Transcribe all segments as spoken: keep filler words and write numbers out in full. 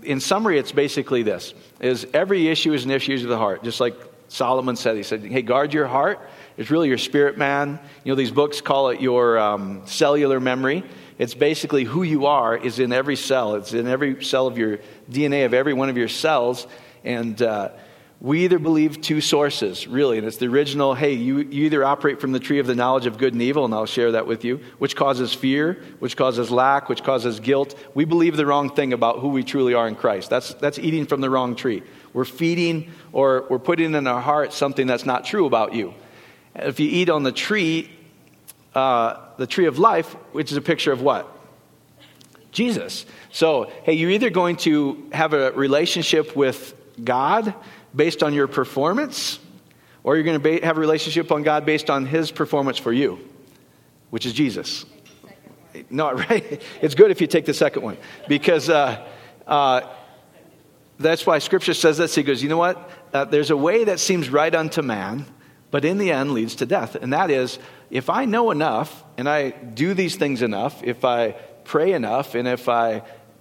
in summary, it's basically this, is every issue is an issue of the heart. Just like Solomon said, he said, hey, guard your heart. It's really your spirit man. You know, these books call it your um, cellular memory. It's basically who you are is in every cell. It's in every cell of your D N A of every one of your cells. And uh, we either believe two sources, really. And it's the original, hey, you, you either operate from the tree of the knowledge of good and evil, and I'll share that with you, which causes fear, which causes lack, which causes guilt. We believe the wrong thing about who we truly are in Christ. That's, that's eating from the wrong tree. We're feeding or we're putting in our heart something that's not true about you. If you eat on the tree, uh, the tree of life, which is a picture of what? Jesus. So, hey, you're either going to have a relationship with God based on your performance, or you're going to ba- have a relationship on God based on his performance for you, which is Jesus. No, right? It's good if you take the second one, because uh, uh, that's why Scripture says this. He goes, you know what? Uh, there's a way that seems right unto man, but in the end leads to death. And that is, if I know enough, and I do these things enough, if I pray enough, and if I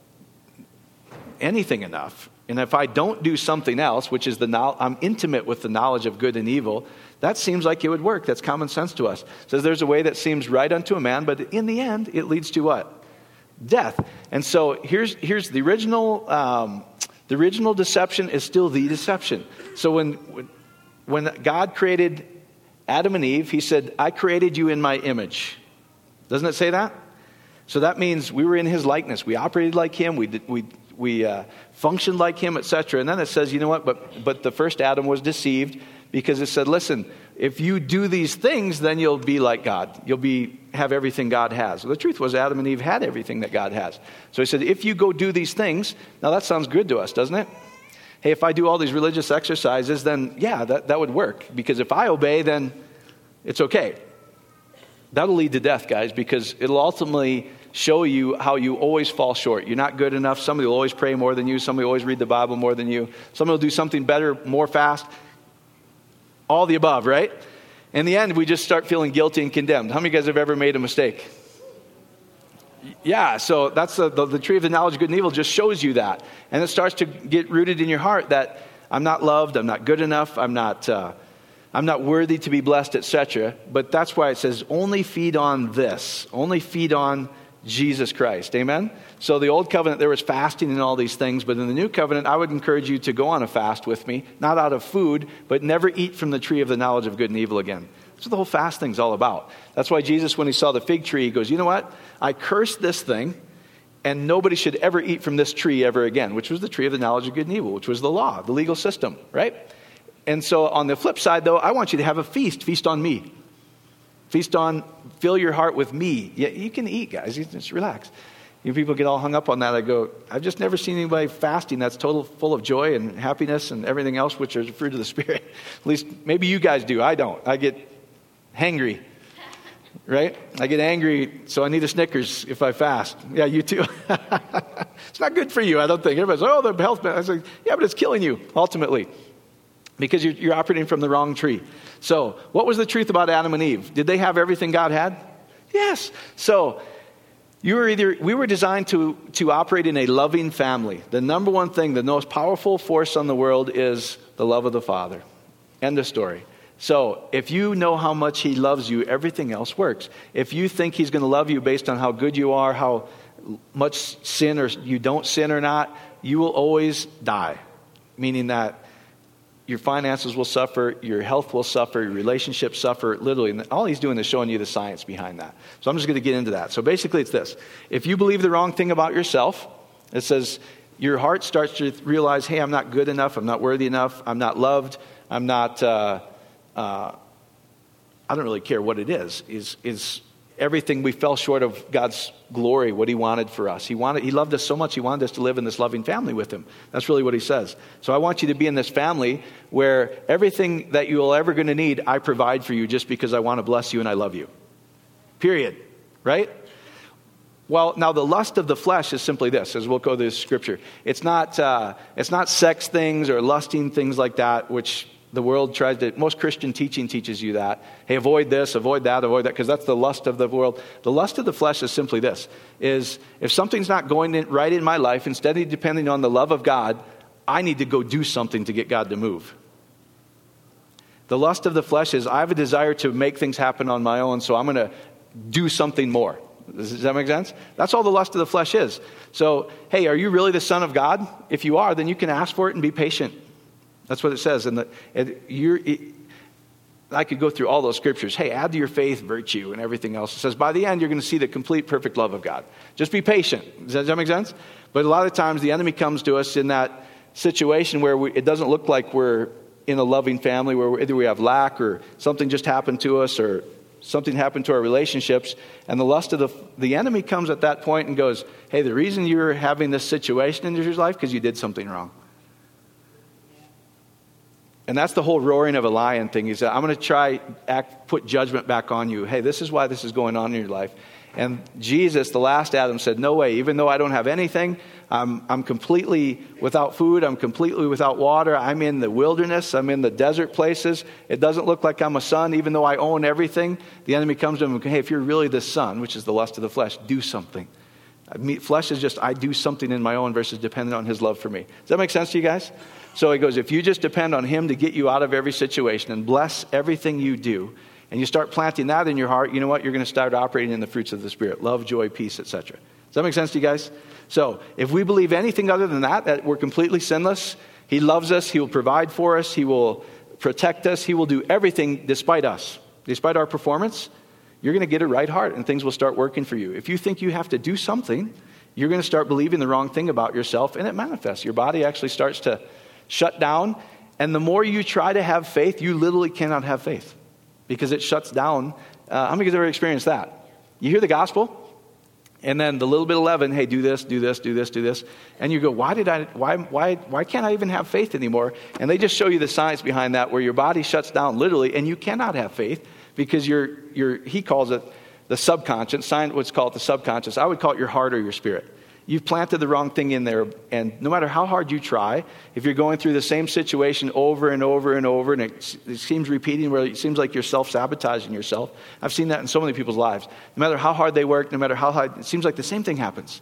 anything enough, and if I don't do something else, which is the no- I'm intimate with the knowledge of good and evil, that seems like it would work. That's common sense to us. It says there's a way that seems right unto a man, but in the end, it leads to what? Death. And so here's here's the original um, the original deception is still the deception. So when when God created Adam and Eve, he said, I created you in my image. Doesn't it say that? So that means we were in his likeness. We operated like him. We did, we we uh, functioned like him, et cetera. And then it says, you know what? But but the first Adam was deceived because it said, listen, if you do these things, then you'll be like God. You'll be have everything God has. Well, the truth was Adam and Eve had everything that God has. So he said, if you go do these things, now that sounds good to us, doesn't it? Hey, if I do all these religious exercises, then yeah, that, that would work. Because if I obey, then it's okay. That'll lead to death, guys, because it'll ultimately show you how you always fall short. You're not good enough. Somebody will always pray more than you. Somebody will always read the Bible more than you. Somebody will do something better, more fast. All the above, right? In the end, we just start feeling guilty and condemned. How many of you guys have ever made a mistake? Yeah, so that's the, the, the tree of the knowledge of good and evil just shows you that. And it starts to get rooted in your heart that I'm not loved, I'm not good enough, I'm not... Uh, I'm not worthy to be blessed, et cetera. But that's why it says only feed on this. Only feed on Jesus Christ. Amen? So the old covenant, there was fasting and all these things. But in the new covenant, I would encourage you to go on a fast with me. Not out of food, but never eat from the tree of the knowledge of good and evil again. That's what the whole fast thing's all about. That's why Jesus, when he saw the fig tree, he goes, you know what? I cursed this thing, and nobody should ever eat from this tree ever again, which was the tree of the knowledge of good and evil, which was the law, the legal system, right? And so on the flip side, though, I want you to have a feast. Feast on me. Feast on, fill your heart with me. Yeah, you can eat, guys. You just relax. You know, people get all hung up on that. I go, I've just never seen anybody fasting that's total full of joy and happiness and everything else, which is the fruit of the Spirit. At least maybe you guys do. I don't. I get hangry, right? I get angry, so I need a Snickers if I fast. Yeah, you too. It's not good for you, I don't think. Everybody's like, oh, the health. I was like, yeah, but it's killing you, ultimately. Because you're, you're operating from the wrong tree. So, what was the truth about Adam and Eve? Did they have everything God had? Yes. So, you were either we were designed to, to operate in a loving family. The number one thing, the most powerful force on the world is the love of the Father. End of story. So, if you know how much He loves you, everything else works. If you think He's going to love you based on how good you are, how much sin or you don't sin or not, you will always die. Meaning that your finances will suffer, your health will suffer, your relationships suffer, literally. And all he's doing is showing you the science behind that. So I'm just going to get into that. So basically it's this. If you believe the wrong thing about yourself, it says your heart starts to realize, hey, I'm not good enough, I'm not worthy enough, I'm not loved, I'm not, uh, uh, I don't really care what it is, is, is everything we fell short of God's glory, what He wanted for us. He wanted, He loved us so much, He wanted us to live in this loving family with Him. That's really what He says. So I want you to be in this family where everything that you're ever going to need, I provide for you just because I want to bless you and I love you. Period. Right? Well, now the lust of the flesh is simply this, as we'll go to this scripture. It's not, uh, it's not sex things or lusting things like that, which The world tries to, most Christian teaching teaches you that. Hey, avoid this, avoid that, avoid that, because that's the lust of the world. The lust of the flesh is simply this, is if something's not going in, right in my life, instead of depending on the love of God, I need to go do something to get God to move. The lust of the flesh is I have a desire to make things happen on my own, so I'm going to do something more. Does that make sense? That's all the lust of the flesh is. So, hey, are you really the Son of God? If you are, then you can ask for it and be patient. That's what it says. And you're, it, I could go through all those scriptures. Hey, add to your faith virtue and everything else. It says by the end, you're going to see the complete, perfect love of God. Just be patient. Does that, does that make sense? But a lot of times the enemy comes to us in that situation where we, it doesn't look like we're in a loving family, where either we have lack or something just happened to us or something happened to our relationships. And the lust of the, the enemy comes at that point and goes, hey, the reason you're having this situation in your life because you did something wrong. And that's the whole roaring of a lion thing. He said, I'm going to try act, put judgment back on you. Hey, this is why this is going on in your life. And Jesus, the last Adam, said, no way. Even though I don't have anything, I'm, I'm completely without food. I'm completely without water. I'm in the wilderness. I'm in the desert places. It doesn't look like I'm a son, even though I own everything. The enemy comes to him and goes, hey, if you're really the son, which is the lust of the flesh, do something. I mean, flesh is just I do something in my own versus dependent on his love for me. Does that make sense to you guys? So he goes, if you just depend on him to get you out of every situation and bless everything you do, and you start planting that in your heart, you know what? You're going to start operating in the fruits of the Spirit. Love, joy, peace, et cetera. Does that make sense to you guys? So if we believe anything other than that, that we're completely sinless, he loves us, he will provide for us, he will protect us, he will do everything despite us, despite our performance, you're going to get a right heart and things will start working for you. If you think you have to do something, you're going to start believing the wrong thing about yourself and it manifests. Your body actually starts to shut down. And the more you try to have faith, you literally cannot have faith because it shuts down. Uh, how many of you have ever experienced that? You hear the gospel and then the little bit of leaven, hey, do this, do this, do this, do this. And you go, why did I, why, why, why can't I even have faith anymore? And they just show you the science behind that where your body shuts down literally and you cannot have faith because you're, you're, he calls it the subconscious, science would call it the subconscious. I would call it your heart or your spirit. You've planted the wrong thing in there, and no matter how hard you try, if you're going through the same situation over and over and over, and it, it seems repeating where it seems like you're self-sabotaging yourself. I've seen that in so many people's lives. No matter how hard they work, no matter how hard, it seems like the same thing happens.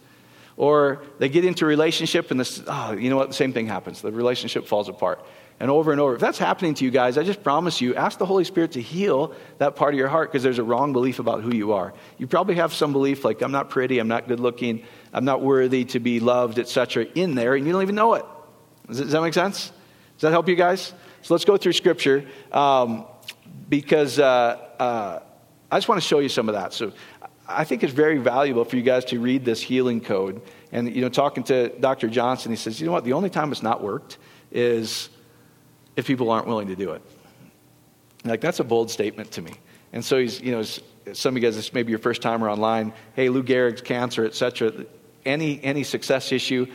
Or they get into a relationship, and this, oh, you know what, the same thing happens. The relationship falls apart. And over and over. If that's happening to you guys, I just promise you, ask the Holy Spirit to heal that part of your heart because there's a wrong belief about who you are. You probably have some belief like, I'm not pretty, I'm not good looking, I'm not worthy to be loved, et cetera in there, and you don't even know it. Does, does that make sense? Does that help you guys? So let's go through Scripture um, because uh, uh, I just want to show you some of that. So I think it's very valuable for you guys to read this healing code. And, you know, talking to Doctor Johnson, he says, you know what, the only time it's not worked is if people aren't willing to do it. Like, that's a bold statement to me. And so he's, you know, some of you guys, this may be your first timer online. Hey, Lou Gehrig's cancer, et cetera. Any, any success issue.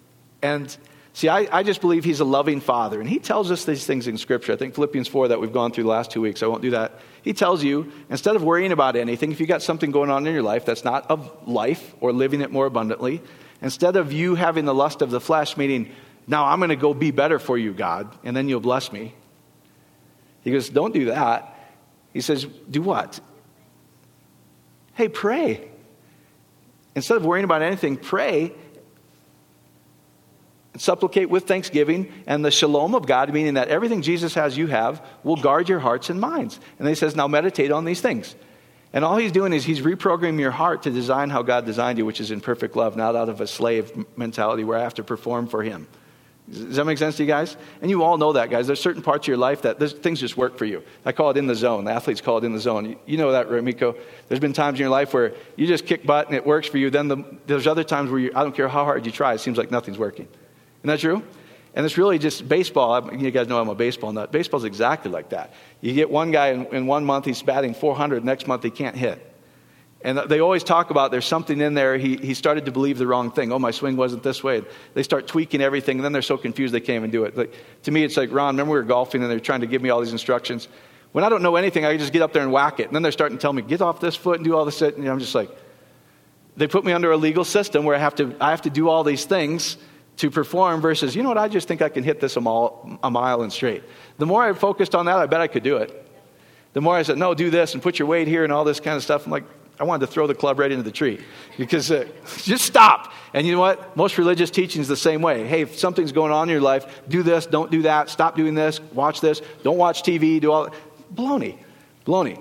And see, I, I just believe he's a loving father. And he tells us these things in Scripture. I think Philippians four that we've gone through the last two weeks. I won't do that. He tells you, instead of worrying about anything, if you got something going on in your life that's not of life or living it more abundantly, instead of you having the lust of the flesh, meaning, now I'm going to go be better for you, God, and then you'll bless me. He goes, don't do that. He says, do what? Hey, pray. Instead of worrying about anything, pray and supplicate with thanksgiving, and the shalom of God, meaning that everything Jesus has you have, will guard your hearts and minds. And then he says, now meditate on these things. And all he's doing is he's reprogramming your heart to design how God designed you, which is in perfect love, not out of a slave mentality where I have to perform for him. Does that make sense to you guys? And you all know that, guys. There's certain parts of your life that things just work for you. I call it in the zone. The athletes call it in the zone. You know that, Ramiko. There's been times in your life where you just kick butt and it works for you. Then the, there's other times where you, I don't care how hard you try, it seems like nothing's working. Isn't that true? And it's really just baseball. You guys know I'm a baseball nut. Baseball's exactly like that. You get one guy in, in one month, he's batting four hundred. Next month, he can't hit. And they always talk about there's something in there. He he started to believe the wrong thing. Oh, my swing wasn't this way. They start tweaking everything, and then they're so confused they can't even do it. Like, to me, it's like, Ron, remember we were golfing, and they're trying to give me all these instructions. When I don't know anything, I just get up there and whack it. And then they're starting to tell me, get off this foot and do all this. And I'm just like, they put me under a legal system where I have to I have to do all these things to perform versus, you know what, I just think I can hit this a mile, a mile and straight. The more I focused on that, I bet I could do it. The more I said, no, do this and put your weight here and all this kind of stuff, I'm like, I wanted to throw the club right into the tree. Because uh, just stop. And you know what? Most religious teaching is the same way. Hey, if something's going on in your life, do this, don't do that, stop doing this, watch this, don't watch T V, do all that. Baloney. Baloney.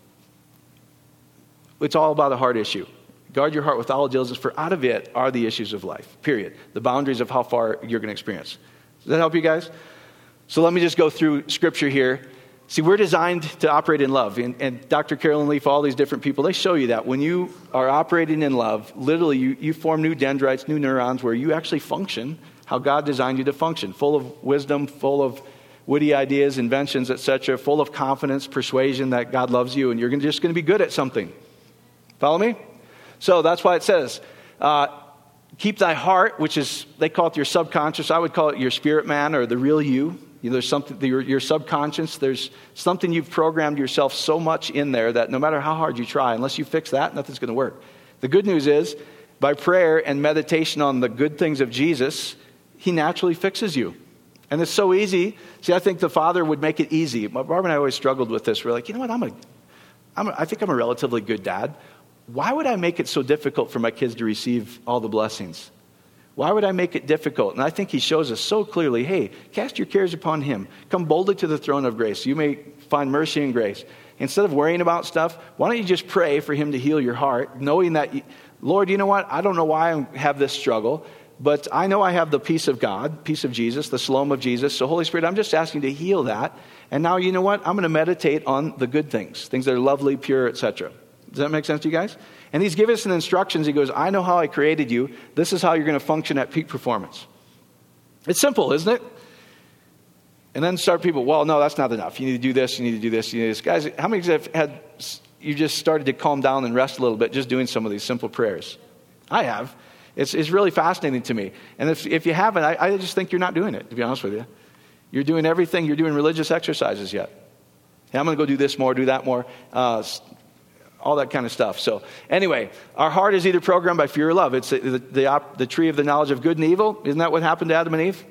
It's all about a heart issue. Guard your heart with all diligence, for out of it are the issues of life, period. The boundaries of how far you're going to experience. Does that help you guys? So let me just go through Scripture here. See, we're designed to operate in love. And, and Doctor Carolyn Leaf, all these different people, they show you that. When you are operating in love, literally you, you form new dendrites, new neurons, where you actually function how God designed you to function. Full of wisdom, full of witty ideas, inventions, et cetera. Full of confidence, persuasion that God loves you. And you're gonna, just going to be good at something. Follow me? So that's why it says, uh, keep thy heart, which is, they call it your subconscious. I would call it your spirit man or the real you. You know, there's something, your, your subconscious, there's something you've programmed yourself so much in there that no matter how hard you try, unless you fix that, nothing's going to work. The good news is, by prayer and meditation on the good things of Jesus, he naturally fixes you. And it's so easy. See, I think the Father would make it easy. Barbara and I always struggled with this. We're like, you know what, I'm a, I'm a, I think I'm a relatively good dad. Why would I make it so difficult for my kids to receive all the blessings? Why would I make it difficult? And I think he shows us so clearly, hey, cast your cares upon him. Come boldly to the throne of grace. You may find mercy and grace. Instead of worrying about stuff, why don't you just pray for him to heal your heart, knowing that, you, Lord, you know what? I don't know why I have this struggle, but I know I have the peace of God, peace of Jesus, the shalom of Jesus. So Holy Spirit, I'm just asking to heal that. And now, you know what? I'm going to meditate on the good things, things that are lovely, pure, et cetera. Does that make sense to you guys? And he's given us some instructions. He goes, I know how I created you. This is how you're going to function at peak performance. It's simple, isn't it? And then start people, well, no, that's not enough. You need to do this, you need to do this, you need to do this. Guys, how many of you have had, you just started to calm down and rest a little bit just doing some of these simple prayers? I have. It's, it's really fascinating to me. And if, if you haven't, I, I just think you're not doing it, to be honest with you. You're doing everything. You're doing religious exercises yet. Hey, I'm going to go do this more, do that more. Uh, all that kind of stuff. So anyway, our heart is either programmed by fear or love. It's the, the, the, the tree of the knowledge of good and evil. Isn't that what happened to Adam and Eve?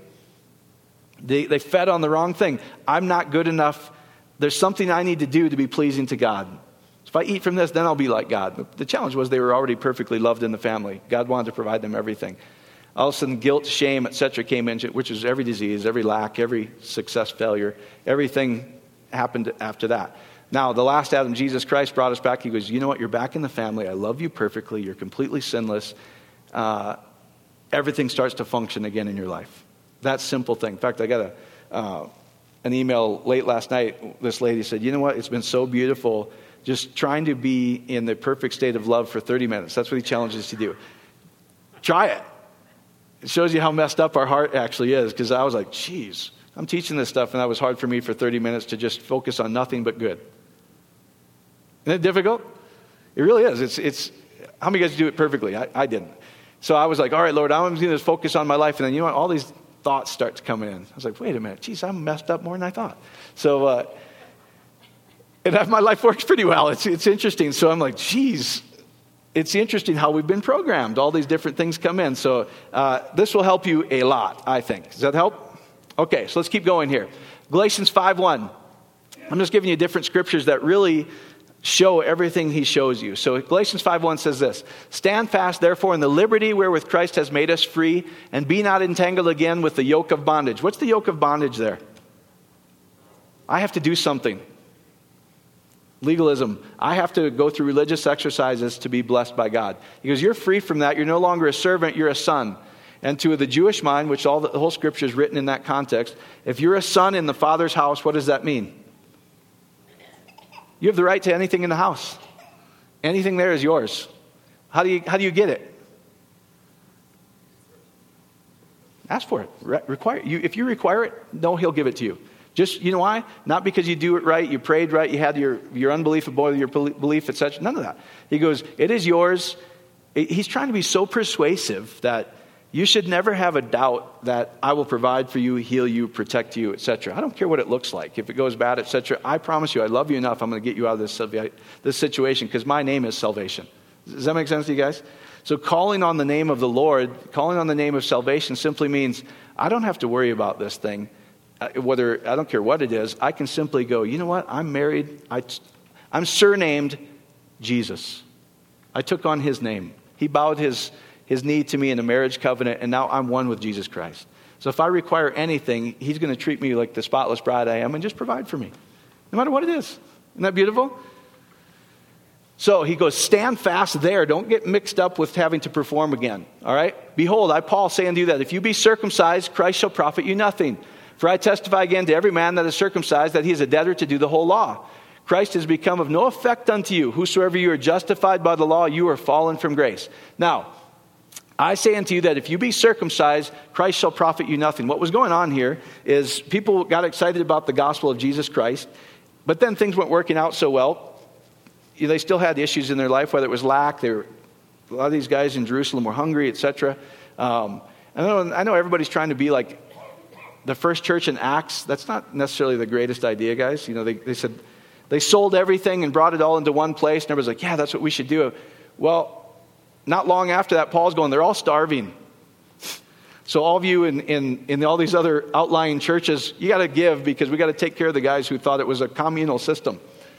They, they fed on the wrong thing. I'm not good enough. There's something I need to do to be pleasing to God. If I eat from this, then I'll be like God. But the challenge was they were already perfectly loved in the family. God wanted to provide them everything. All of a sudden, guilt, shame, et cetera came in, which is every disease, every lack, every success, failure. Everything happened after that. Now, the last Adam, Jesus Christ, brought us back. He goes, you know what? You're back in the family. I love you perfectly. You're completely sinless. Uh, everything starts to function again in your life. That simple thing. In fact, I got a uh, an email late last night. This lady said, you know what? It's been so beautiful just trying to be in the perfect state of love for thirty minutes. That's what he challenges us to do. Try it. It shows you how messed up our heart actually is, because I was like, geez, I'm teaching this stuff, and that was hard for me for thirty minutes to just focus on nothing but good. Isn't it difficult? It really is. It's it's. How many of you guys do it perfectly? I, I didn't. So I was like, all right, Lord, I'm going to focus on my life. And then, you know what? All these thoughts start to come in. I was like, wait a minute. Geez, I'm messed up more than I thought. So, uh, and my life works pretty well. It's it's interesting. So I'm like, geez, it's interesting how we've been programmed. All these different things come in. So uh, this will help you a lot, I think. Does that help? Okay, so let's keep going here. Galatians five one. I'm just giving you different scriptures that really show everything he shows you. So Galatians five one says this, stand fast, therefore, in the liberty wherewith Christ has made us free, and be not entangled again with the yoke of bondage. What's the yoke of bondage there? I have to do something. Legalism. I have to go through religious exercises to be blessed by God. He goes, you're free from that. You're no longer a servant, you're a son. And to the Jewish mind, which all the, the whole scripture is written in that context, if you're a son in the Father's house, what does that mean? You have the right to anything in the house. Anything there is yours. How do you how do you get it? Ask for it. Re- require you. If you require it, no, he'll give it to you. Just, you know why? Not because you do it right, you prayed right, you had your, your unbelief above your belief, et cetera. None of that. He goes, it is yours. He's trying to be so persuasive that you should never have a doubt that I will provide for you, heal you, protect you, et cetera. I don't care what it looks like. If it goes bad, et cetera, I promise you, I love you enough. I'm going to get you out of this, this situation because my name is salvation. Does that make sense to you guys? So calling on the name of the Lord, calling on the name of salvation simply means I don't have to worry about this thing. Whether, I don't care what it is, I can simply go, you know what, I'm married, I, I'm surnamed Jesus. I took on his name. He bowed his, his knee to me in a marriage covenant, and now I'm one with Jesus Christ. So if I require anything, he's going to treat me like the spotless bride I am and just provide for me, no matter what it is. Isn't that beautiful? So he goes, stand fast there. Don't get mixed up with having to perform again. All right? Behold, I, Paul, say unto you that if you be circumcised, Christ shall profit you nothing. For I testify again to every man that is circumcised that he is a debtor to do the whole law. Christ has become of no effect unto you. Whosoever you are justified by the law, you are fallen from grace. Now, I say unto you that if you be circumcised, Christ shall profit you nothing. What was going on here is people got excited about the gospel of Jesus Christ, but then things weren't working out so well. You know, they still had issues in their life, whether it was lack. They were, a lot of these guys in Jerusalem were hungry, et cetera. Um, I know, I know everybody's trying to be like the first church in Acts. That's not necessarily the greatest idea, guys. You know, they, they said they sold everything and brought it all into one place, and everybody's like, yeah, that's what we should do. Well, not long after that, Paul's going, they're all starving. So all of you in, in, in all these other outlying churches, you got to give because we got to take care of the guys who thought it was a communal system.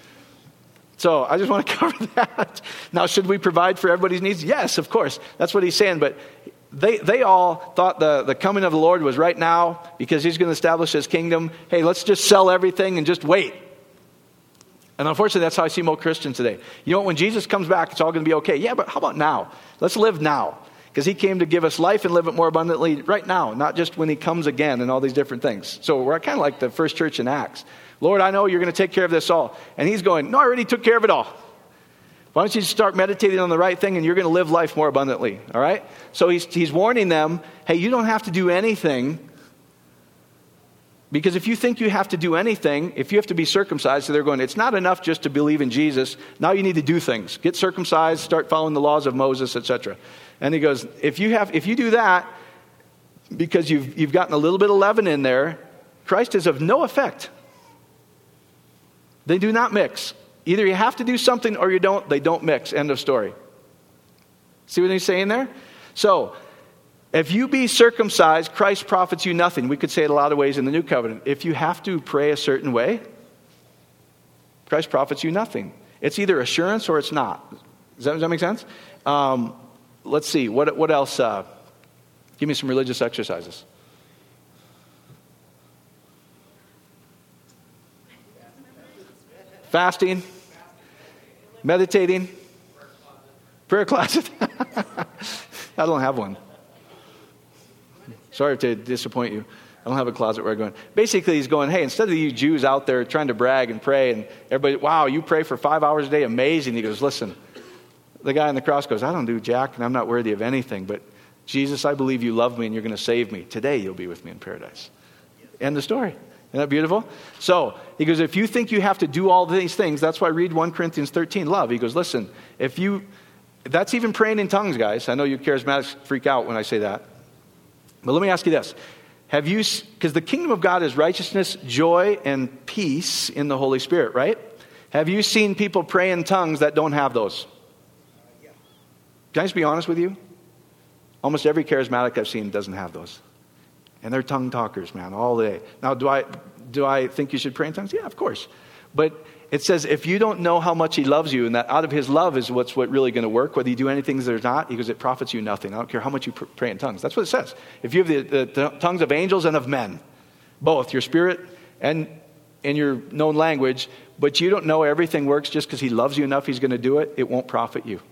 So I just want to cover that. Now, should we provide for everybody's needs? Yes, of course. That's what he's saying. But they they all thought the, the coming of the Lord was right now because he's going to establish his kingdom. Hey, let's just sell everything and just wait. And unfortunately, that's how I see most Christians today. You know what? When Jesus comes back, it's all going to be okay. Yeah, but how about now? Let's live now. Because he came to give us life and live it more abundantly right now, not just when he comes again and all these different things. So we're kind of like the first church in Acts. Lord, I know you're going to take care of this all. And he's going, no, I already took care of it all. Why don't you just start meditating on the right thing and you're going to live life more abundantly, all right? So he's, he's warning them, hey, you don't have to do anything. Because if you think you have to do anything, if you have to be circumcised, so they're going, it's not enough just to believe in Jesus. Now you need to do things. Get circumcised, start following the laws of Moses, et cetera. And he goes, if you have, if you do that, because you've, you've gotten a little bit of leaven in there, Christ is of no effect. They do not mix. Either you have to do something or you don't. They don't mix. End of story. See what he's saying there? So, if you be circumcised, Christ profits you nothing. We could say it a lot of ways in the New Covenant. If you have to pray a certain way, Christ profits you nothing. It's either assurance or it's not. Does that, does that make sense? Um, let's see. What, what else? Uh, give me some religious exercises. Fasting, meditating, prayer closet. I don't have one. Sorry to disappoint you. I don't have a closet where I'm going. Basically, he's going, hey, instead of you Jews out there trying to brag and pray, and everybody, wow, you pray for five hours a day, amazing. He goes, listen, the guy on the cross goes, I don't do jack, and I'm not worthy of anything, but Jesus, I believe you love me, and you're going to save me. Today, you'll be with me in paradise. End the story. Isn't that beautiful? So he goes, if you think you have to do all these things, that's why I read First Corinthians thirteen, love. He goes, listen, if you, that's even praying in tongues, guys. I know you charismatics freak out when I say that. But let me ask you this. Have you, because the kingdom of God is righteousness, joy, and peace in the Holy Spirit, right? Have you seen people pray in tongues that don't have those? Can I just be honest with you? Almost every charismatic I've seen doesn't have those. And they're tongue talkers, man, all day. Now, do I do I think you should pray in tongues? Yeah, of course. But it says if you don't know how much he loves you, and that out of his love is what's what really going to work, whether you do anything or not, he goes, it profits you nothing. I don't care how much you pr- pray in tongues. That's what it says. If you have the, the, the tongues of angels and of men, both your spirit and in your known language, but you don't know everything works just because he loves you enough, he's going to do it, it won't profit you.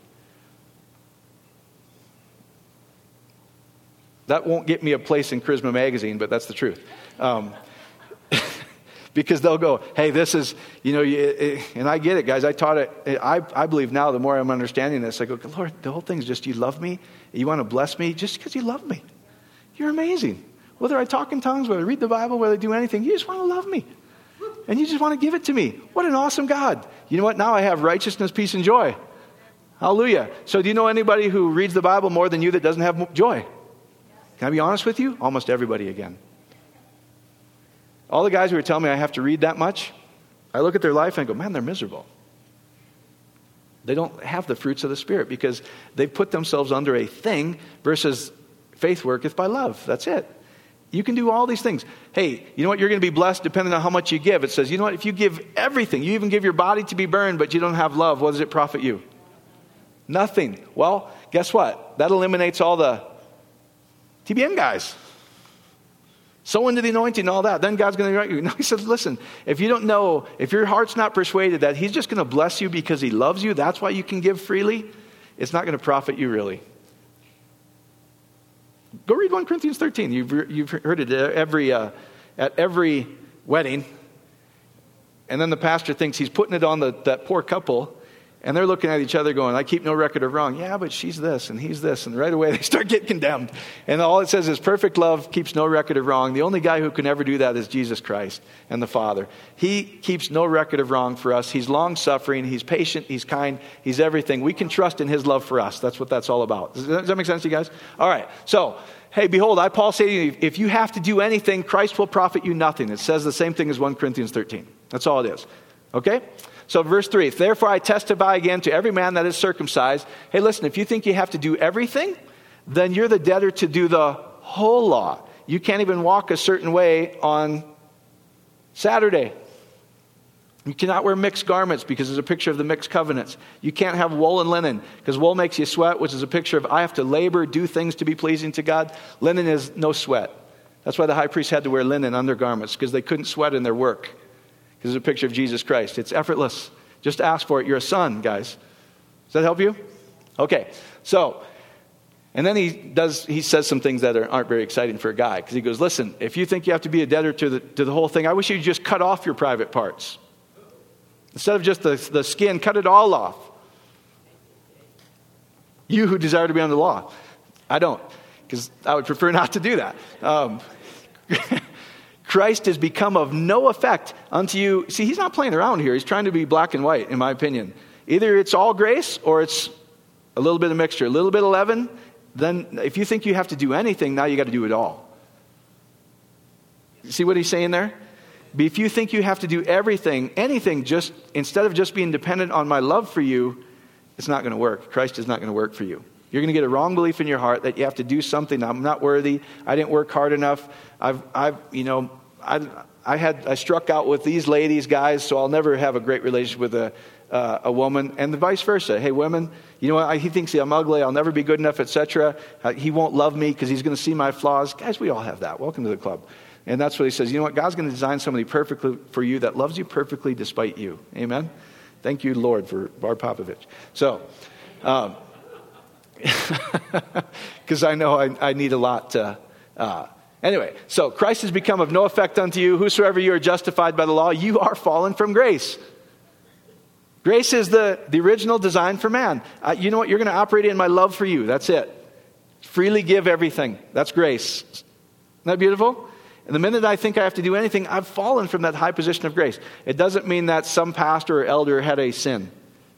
That won't get me a place in Charisma Magazine, but that's the truth. Um, because they'll go, hey, this is, you know, you, and I get it, guys. I taught it. I, I believe now, the more I'm understanding this, I go, Lord, the whole thing is just you love me. You want to bless me just because you love me. You're amazing. Whether I talk in tongues, whether I read the Bible, whether I do anything, you just want to love me. And you just want to give it to me. What an awesome God. You know what? Now I have righteousness, peace, and joy. Hallelujah. So do you know anybody who reads the Bible more than you that doesn't have joy? Can I be honest with you? Almost everybody again. All the guys who are telling me I have to read that much, I look at their life and I go, man, they're miserable. They don't have the fruits of the Spirit because they've put themselves under a thing versus faith worketh by love. That's it. You can do all these things. Hey, you know what? You're going to be blessed depending on how much you give. It says, you know what? If you give everything, you even give your body to be burned, but you don't have love, what does it profit you? Nothing. Well, guess what? That eliminates all the T B N guys. Sow into the anointing and all that. Then God's going to write you. No, he says, listen, if you don't know, if your heart's not persuaded that he's just going to bless you because he loves you, that's why you can give freely, it's not going to profit you really. Go read First Corinthians thirteen. You've, you've heard it at every, uh, at every wedding. And then the pastor thinks he's putting it on the, that poor couple. And they're looking at each other going, I keep no record of wrong. Yeah, but she's this and he's this. And right away they start getting condemned. And all it says is perfect love keeps no record of wrong. The only guy who can ever do that is Jesus Christ and the Father. He keeps no record of wrong for us. He's long-suffering. He's patient. He's kind. He's everything. We can trust in his love for us. That's what that's all about. Does that, does that make sense to you guys? All right. So, hey, behold, I, Paul, say to you, if you have to do anything, Christ will profit you nothing. It says the same thing as First Corinthians thirteen. That's all it is. Okay? So verse three, therefore I testify again to every man that is circumcised. Hey, listen, if you think you have to do everything, then you're the debtor to do the whole law. You can't even walk a certain way on Saturday. You cannot wear mixed garments because it's a picture of the mixed covenants. You can't have wool and linen because wool makes you sweat, which is a picture of I have to labor, do things to be pleasing to God. Linen is no sweat. That's why the high priest had to wear linen undergarments because they couldn't sweat in their work. Because it's a picture of Jesus Christ. It's effortless. Just ask for it. You're a son, guys. Does that help you? Okay. So, and then he does. He says some things that are, aren't very exciting for a guy. Because he goes, listen, if you think you have to be a debtor to the, to the whole thing, I wish you'd just cut off your private parts. Instead of just the, the skin, cut it all off. You who desire to be under the law. I don't. Because I would prefer not to do that. Um Christ has become of no effect unto you. See, he's not playing around here. He's trying to be black and white, in my opinion. Either it's all grace or it's a little bit of mixture, a little bit of leaven. Then if you think you have to do anything, now you got to do it all. See what he's saying there? If you think you have to do everything, anything, just instead of just being dependent on my love for you, it's not going to work. Christ is not going to work for you. You're going to get a wrong belief in your heart that you have to do something. I'm not worthy. I didn't work hard enough. I've, I've, you know, I, I had, I struck out with these ladies, guys, so I'll never have a great relationship with a, uh, a woman, and the vice versa. Hey, women, you know what? I, he thinks I'm ugly. I'll never be good enough, et cetera. Uh, he won't love me because he's going to see my flaws. Guys, we all have that. Welcome to the club. And that's what he says. You know what? God's going to design somebody perfectly for you that loves you perfectly despite you. Amen. Thank you, Lord, for Bart Popovich. So. Um, Because I know I, I need a lot to... Uh, anyway, so Christ has become of no effect unto you. Whosoever you are justified by the law, you are fallen from grace. Grace is the, the original design for man. Uh, you know what? You're going to operate in my love for you. That's it. Freely give everything. That's grace. Isn't that beautiful? And the minute I think I have to do anything, I've fallen from that high position of grace. It doesn't mean that some pastor or elder had a sin.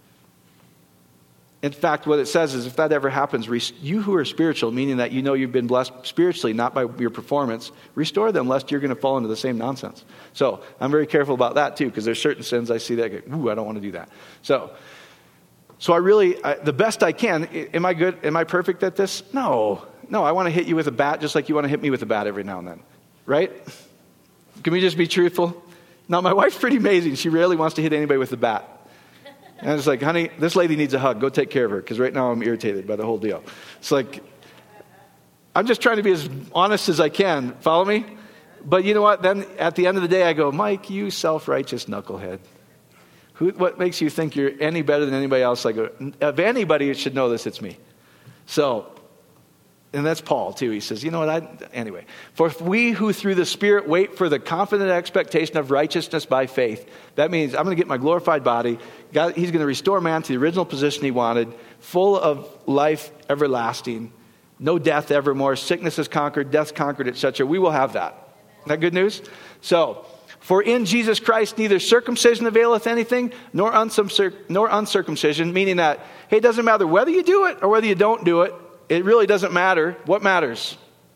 In fact, what it says is if that ever happens, you who are spiritual, meaning that you know you've been blessed spiritually, not by your performance, restore them lest you're going to fall into the same nonsense. So I'm very careful about that too, because there's certain sins I see that, I go, ooh, I don't want to do that. So, so I really, I, the best I can, am I good? Am I perfect at this? No. No, I want to hit you with a bat just like you want to hit me with a bat every now and then. Right? Can we just be truthful? Now, my wife's pretty amazing. She rarely wants to hit anybody with a bat. And I was like, honey, this lady needs a hug. Go take care of her, because right now I'm irritated by the whole deal. It's like, I'm just trying to be as honest as I can. Follow me? But you know what? Then at the end of the day, I go, Mike, you self-righteous knucklehead. Who? What makes you think you're any better than anybody else? I go, if anybody should know this, it's me. So, and that's Paul too. He says, you know what? I, anyway, for if we who through the Spirit wait for the confident expectation of righteousness by faith, that means I'm going to get my glorified body. God, he's going to restore man to the original position he wanted, full of life everlasting, no death evermore, sickness is conquered, death conquered, et cetera. We will have that. Isn't that good news? So, for in Jesus Christ neither circumcision availeth anything, nor, uncircum- nor uncircumcision, meaning that, hey, it doesn't matter whether you do it or whether you don't do it. It really doesn't matter. What matters?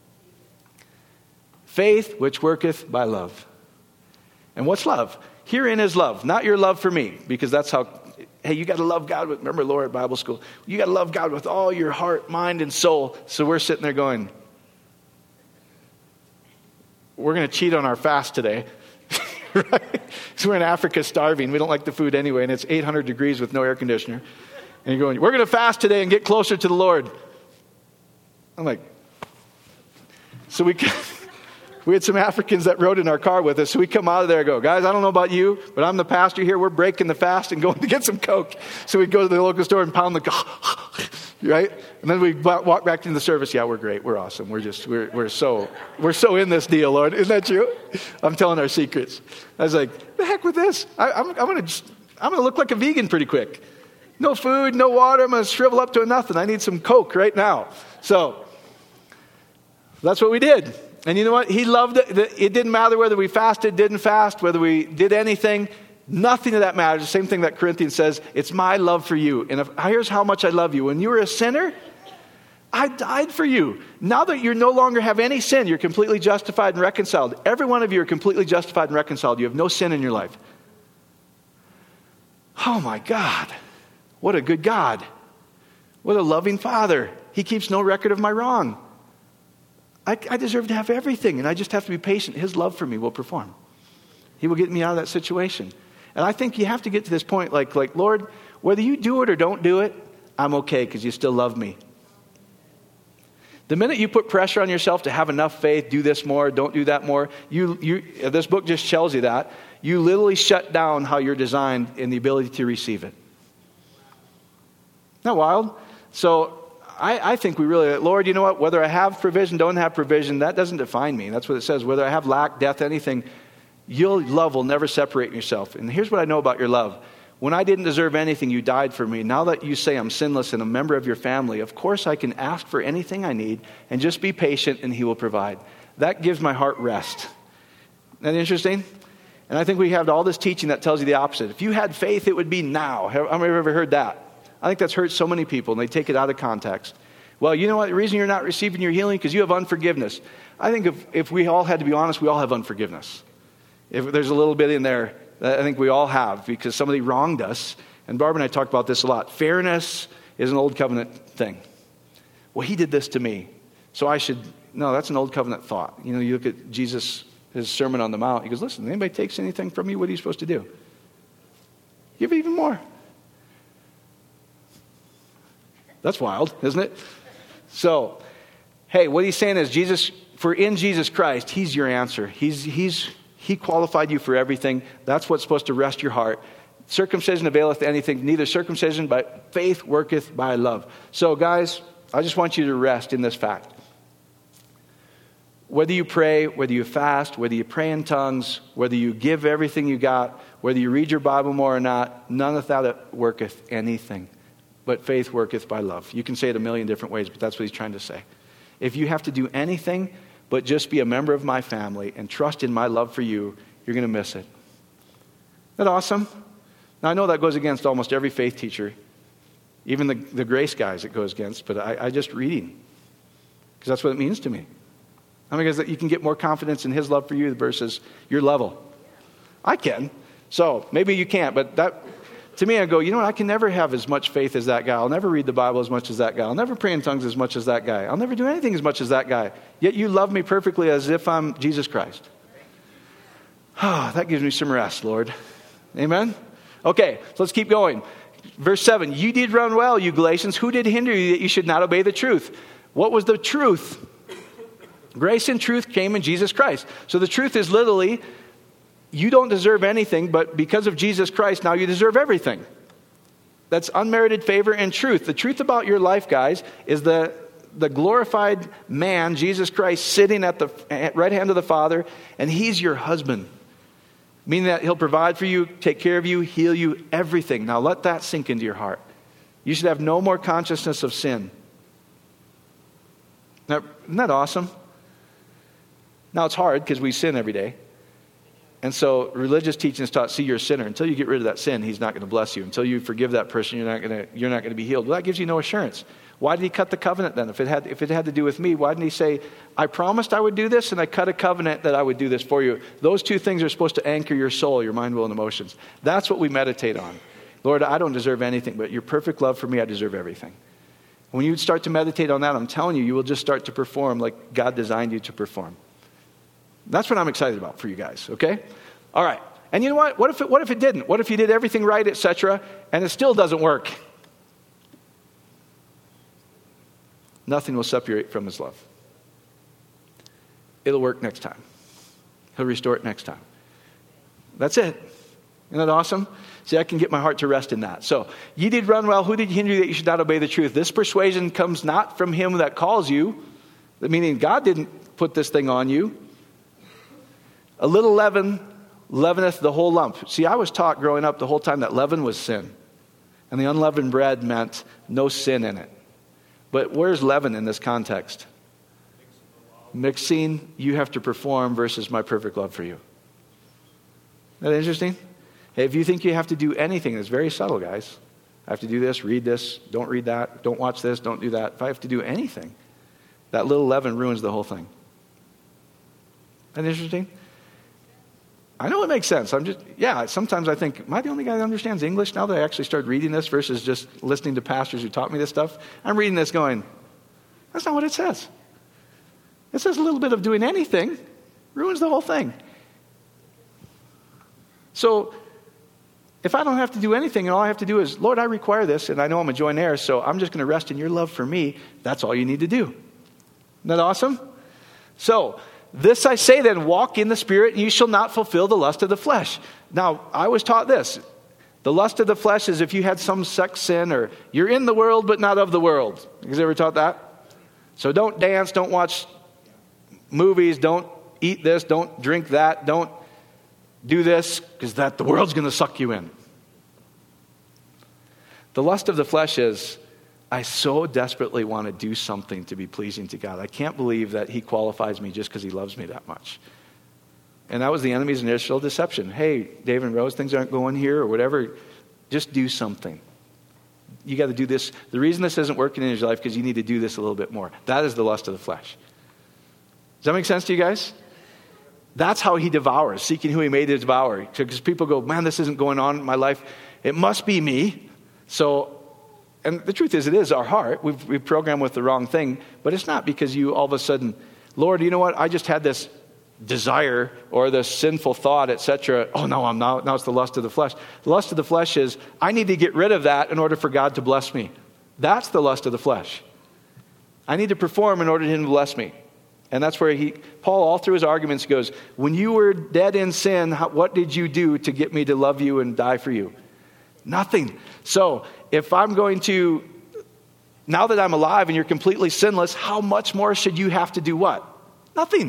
Faith which worketh by love. And what's love? Herein is love, not your love for me, because that's how hey, you got to love God with, remember Laura at Bible school, you got to love God with all your heart, mind, and soul. So we're sitting there going, we're going to cheat on our fast today. Right? So we're in Africa starving. We don't like the food anyway, and it's eight hundred degrees with no air conditioner. And you're going, we're going to fast today and get closer to the Lord. I'm like, so we we had some Africans that rode in our car with us. So we come out of there and go, guys, I don't know about you, but I'm the pastor here. We're breaking the fast and going to get some Coke. So we go to the local store and pound the Coke. Right? And then we walk back into the service. Yeah, we're great. We're awesome. We're just, we're, we're so, we're so in this deal, Lord. Isn't that true? I'm telling our secrets. I was like, the heck with this? I, I'm, I'm going to, I'm going to look like a vegan pretty quick. No food, no water. I'm going to shrivel up to a nothing. I need some Coke right now. So that's what we did. And you know what? He loved it. It didn't matter whether we fasted, didn't fast, whether we did anything. Nothing of that matters. The same thing that Corinthians says, it's my love for you. And if, here's how much I love you. When you were a sinner, I died for you. Now that you no longer have any sin, you're completely justified and reconciled. Every one of you are completely justified and reconciled. You have no sin in your life. Oh my God. What a good God. What a loving Father. He keeps no record of my wrong. I, I deserve to have everything, and I just have to be patient. His love for me will perform. He will get me out of that situation. And I think you have to get to this point, like, like Lord, whether you do it or don't do it, I'm okay because you still love me. The minute you put pressure on yourself to have enough faith, do this more, don't do that more, you, you, this book just tells you that, you literally shut down how you're designed in the ability to receive it. Isn't that wild? So I, I think we really, Lord, you know what, whether I have provision, don't have provision, that doesn't define me. That's what it says. Whether I have lack, death, anything, your love will never separate yourself. And here's what I know about your love. When I didn't deserve anything, you died for me. Now that you say I'm sinless and a member of your family, of course I can ask for anything I need and just be patient and he will provide. That gives my heart rest. Isn't that interesting? And I think we have all this teaching that tells you the opposite. If you had faith, it would be now. How many have ever heard that? I think that's hurt so many people and they take it out of context. Well, you know what? The reason you're not receiving your healing because you have unforgiveness. I think if, if we all had to be honest, we all have unforgiveness. If there's a little bit in there, I think we all have because somebody wronged us. And Barbara and I talked about this a lot. Fairness is an old covenant thing. Well, he did this to me, so I should, no, that's an old covenant thought. You know, you look at Jesus, his Sermon on the Mount, he goes, listen, anybody takes anything from you, what are you supposed to do? Give even more. That's wild, isn't it? So, hey, what he's saying is Jesus, for in Jesus Christ, he's your answer. He's, he's, He qualified you for everything. That's what's supposed to rest your heart. Circumcision availeth anything. Neither circumcision, but faith worketh by love. So guys, I just want you to rest in this fact. Whether you pray, whether you fast, whether you pray in tongues, whether you give everything you got, whether you read your Bible more or not, none of that worketh anything. But faith worketh by love. You can say it a million different ways, but that's what he's trying to say. If you have to do anything but just be a member of my family and trust in my love for you, you're going to miss it. Isn't that awesome? Now, I know that goes against almost every faith teacher, even the, the grace guys it goes against, but I, I just reading, because that's what it means to me. I mean, because you can get more confidence in his love for you versus your level. I can. So maybe you can't, but that... To me, I go, you know what? I can never have as much faith as that guy. I'll never read the Bible as much as that guy. I'll never pray in tongues as much as that guy. I'll never do anything as much as that guy. Yet you love me perfectly as if I'm Jesus Christ. Ah, that gives me some rest, Lord. Amen? Okay, so let's keep going. Verse seven, you did run well, you Galatians. Who did hinder you that you should not obey the truth? What was the truth? Grace and truth came in Jesus Christ. So the truth is literally, you don't deserve anything, but because of Jesus Christ, now you deserve everything. That's unmerited favor and truth. The truth about your life, guys, is the, the glorified man, Jesus Christ, sitting at the right hand of the Father, and he's your husband. Meaning that he'll provide for you, take care of you, heal you, everything. Now let that sink into your heart. You should have no more consciousness of sin. Now, isn't that awesome? Now it's hard because we sin every day. And so religious teaching is taught, see, you're a sinner. Until you get rid of that sin, he's not going to bless you. Until you forgive that person, you're not going to, you're not going to be healed. Well, that gives you no assurance. Why did he cut the covenant then? If it had, if it had to do with me, why didn't he say, I promised I would do this, and I cut a covenant that I would do this for you? Those two things are supposed to anchor your soul, your mind, will, and emotions. That's what we meditate on. Lord, I don't deserve anything, but your perfect love for me, I deserve everything. When you start to meditate on that, I'm telling you, you will just start to perform like God designed you to perform. That's what I'm excited about for you guys, okay? All right. And you know what? What if it, what if it didn't? What if you did everything right, et cetera, and it still doesn't work? Nothing will separate from his love. It'll work next time. He'll restore it next time. That's it. Isn't that awesome? See, I can get my heart to rest in that. So, ye did run well. Who did hinder you that you should not obey the truth? This persuasion comes not from him that calls you. Meaning God didn't put this thing on you. A little leaven leaveneth the whole lump. See, I was taught growing up the whole time that leaven was sin. And the unleavened bread meant no sin in it. But where's leaven in this context? Mixing you have to perform versus my perfect love for you. Isn't that interesting? If you think you have to do anything, it's very subtle, guys. I have to do this, read this, don't read that, don't watch this, don't do that. If I have to do anything, that little leaven ruins the whole thing. Isn't that interesting? I know it makes sense. I'm just, yeah, sometimes I think, am I the only guy that understands English now that I actually started reading this versus just listening to pastors who taught me this stuff? I'm reading this going, that's not what it says. It says a little bit of doing anything ruins the whole thing. So, if I don't have to do anything and all I have to do is, Lord, I require this, and I know I'm a joint heir, so I'm just going to rest in your love for me, that's all you need to do. Isn't that awesome? So, this I say then, walk in the Spirit, and you shall not fulfill the lust of the flesh. Now, I was taught this. The lust of the flesh is if you had some sex sin, or you're in the world but not of the world. You guys ever taught that? So don't dance, don't watch movies, don't eat this, don't drink that, don't do this, because that the world's going to suck you in. The lust of the flesh is, I so desperately want to do something to be pleasing to God. I can't believe that he qualifies me just because he loves me that much. And that was the enemy's initial deception. Hey, Dave and Rose, things aren't going here or whatever. Just do something. You got to do this. The reason this isn't working in your life because you need to do this a little bit more. That is the lust of the flesh. Does that make sense to you guys? That's how he devours, seeking who he made to devour. Because people go, man, this isn't going on in my life. It must be me. So, and the truth is, it is our heart. We've, we've programmed with the wrong thing. But it's not because you all of a sudden, Lord, you know what? I just had this desire or this sinful thought, et cetera. Oh, no, I'm not. Now it's the lust of the flesh. The lust of the flesh is, I need to get rid of that in order for God to bless me. That's the lust of the flesh. I need to perform in order for him to bless me. And that's where he, Paul, all through his arguments goes, when you were dead in sin, how, what did you do to get me to love you and die for you? Nothing. So if I'm going to, now that I'm alive and you're completely sinless, how much more should you have to do what? Nothing.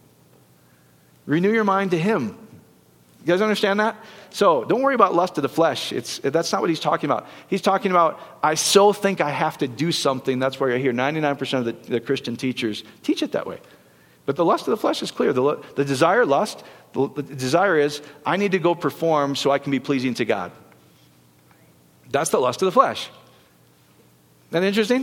Renew your mind to him. You guys understand that? So don't worry about lust of the flesh. It's that's not what he's talking about. He's talking about, I so think I have to do something. That's where I hear ninety-nine percent of the, the Christian teachers teach it that way. But the lust of the flesh is clear. The, the desire, lust, the, the desire is, I need to go perform so I can be pleasing to God. That's the lust of the flesh. Isn't that interesting?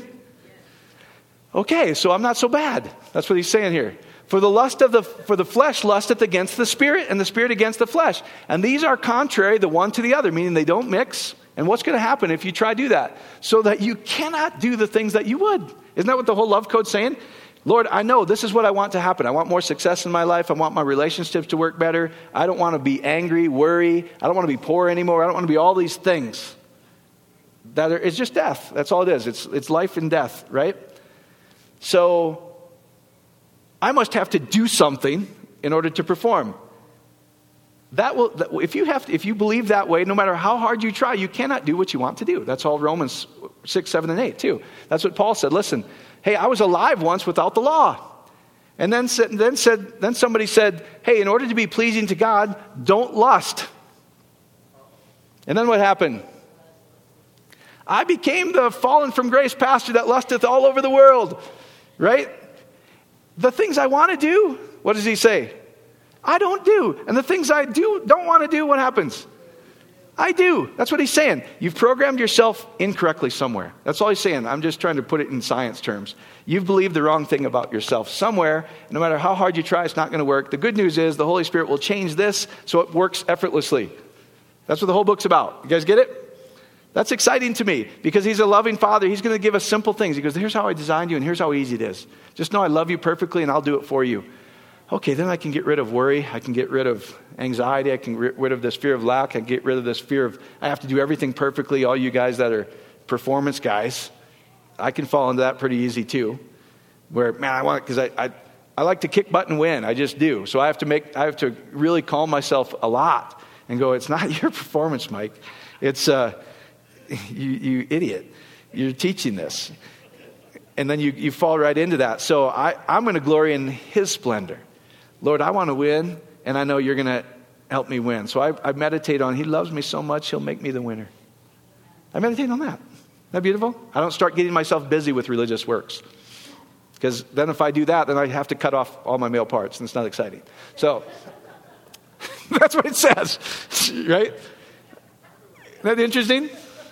Okay, so I'm not so bad. That's what he's saying here. For the lust of the for the flesh lusteth against the spirit, and the spirit against the flesh. And these are contrary the one to the other, meaning they don't mix. And what's going to happen if you try to do that? So that you cannot do the things that you would. Isn't that what the whole love code's saying? Lord, I know this is what I want to happen. I want more success in my life. I want my relationships to work better. I don't want to be angry, worry. I don't want to be poor anymore. I don't want to be all these things. That are, it's just death. That's all it is. It's it's life and death, right? So I must have to do something in order to perform. That will, if you have, to, if you believe that way, no matter how hard you try, you cannot do what you want to do. That's all Romans six, seven, and eight too. That's what Paul said. Listen, hey, I was alive once without the law, and then said, then said, then somebody said, hey, in order to be pleasing to God, don't lust. And then what happened? I became the fallen from grace pastor that lusteth all over the world, right? The things I want to do, what does he say? I don't do. And the things I do don't want to do, what happens? I do. That's what he's saying. You've programmed yourself incorrectly somewhere. That's all he's saying. I'm just trying to put it in science terms. You've believed the wrong thing about yourself somewhere. No matter how hard you try, it's not going to work. The good news is the Holy Spirit will change this so it works effortlessly. That's what the whole book's about. You guys get it? That's exciting to me because he's a loving father. He's going to give us simple things. He goes, here's how I designed you and here's how easy it is. Just know I love you perfectly and I'll do it for you. Okay, then I can get rid of worry. I can get rid of anxiety. I can get rid of this fear of lack. I can get rid of this fear of I have to do everything perfectly. All you guys that are performance guys, I can fall into that pretty easy too. Where, man, I want, because I, I, I like to kick butt and win. I just do. So I have to make, I have to really calm myself a lot and go, it's not your performance, Mike. It's, uh, you, you idiot. You're teaching this. And then you, you fall right into that. So I, I'm going to glory in his splendor. Lord, I want to win, and I know you're going to help me win. So I, I meditate on, he loves me so much, he'll make me the winner. I meditate on that. Isn't that beautiful? I don't start getting myself busy with religious works. Because then if I do that, then I have to cut off all my male parts, and it's not exciting. So that's what it says, right? Isn't that interesting?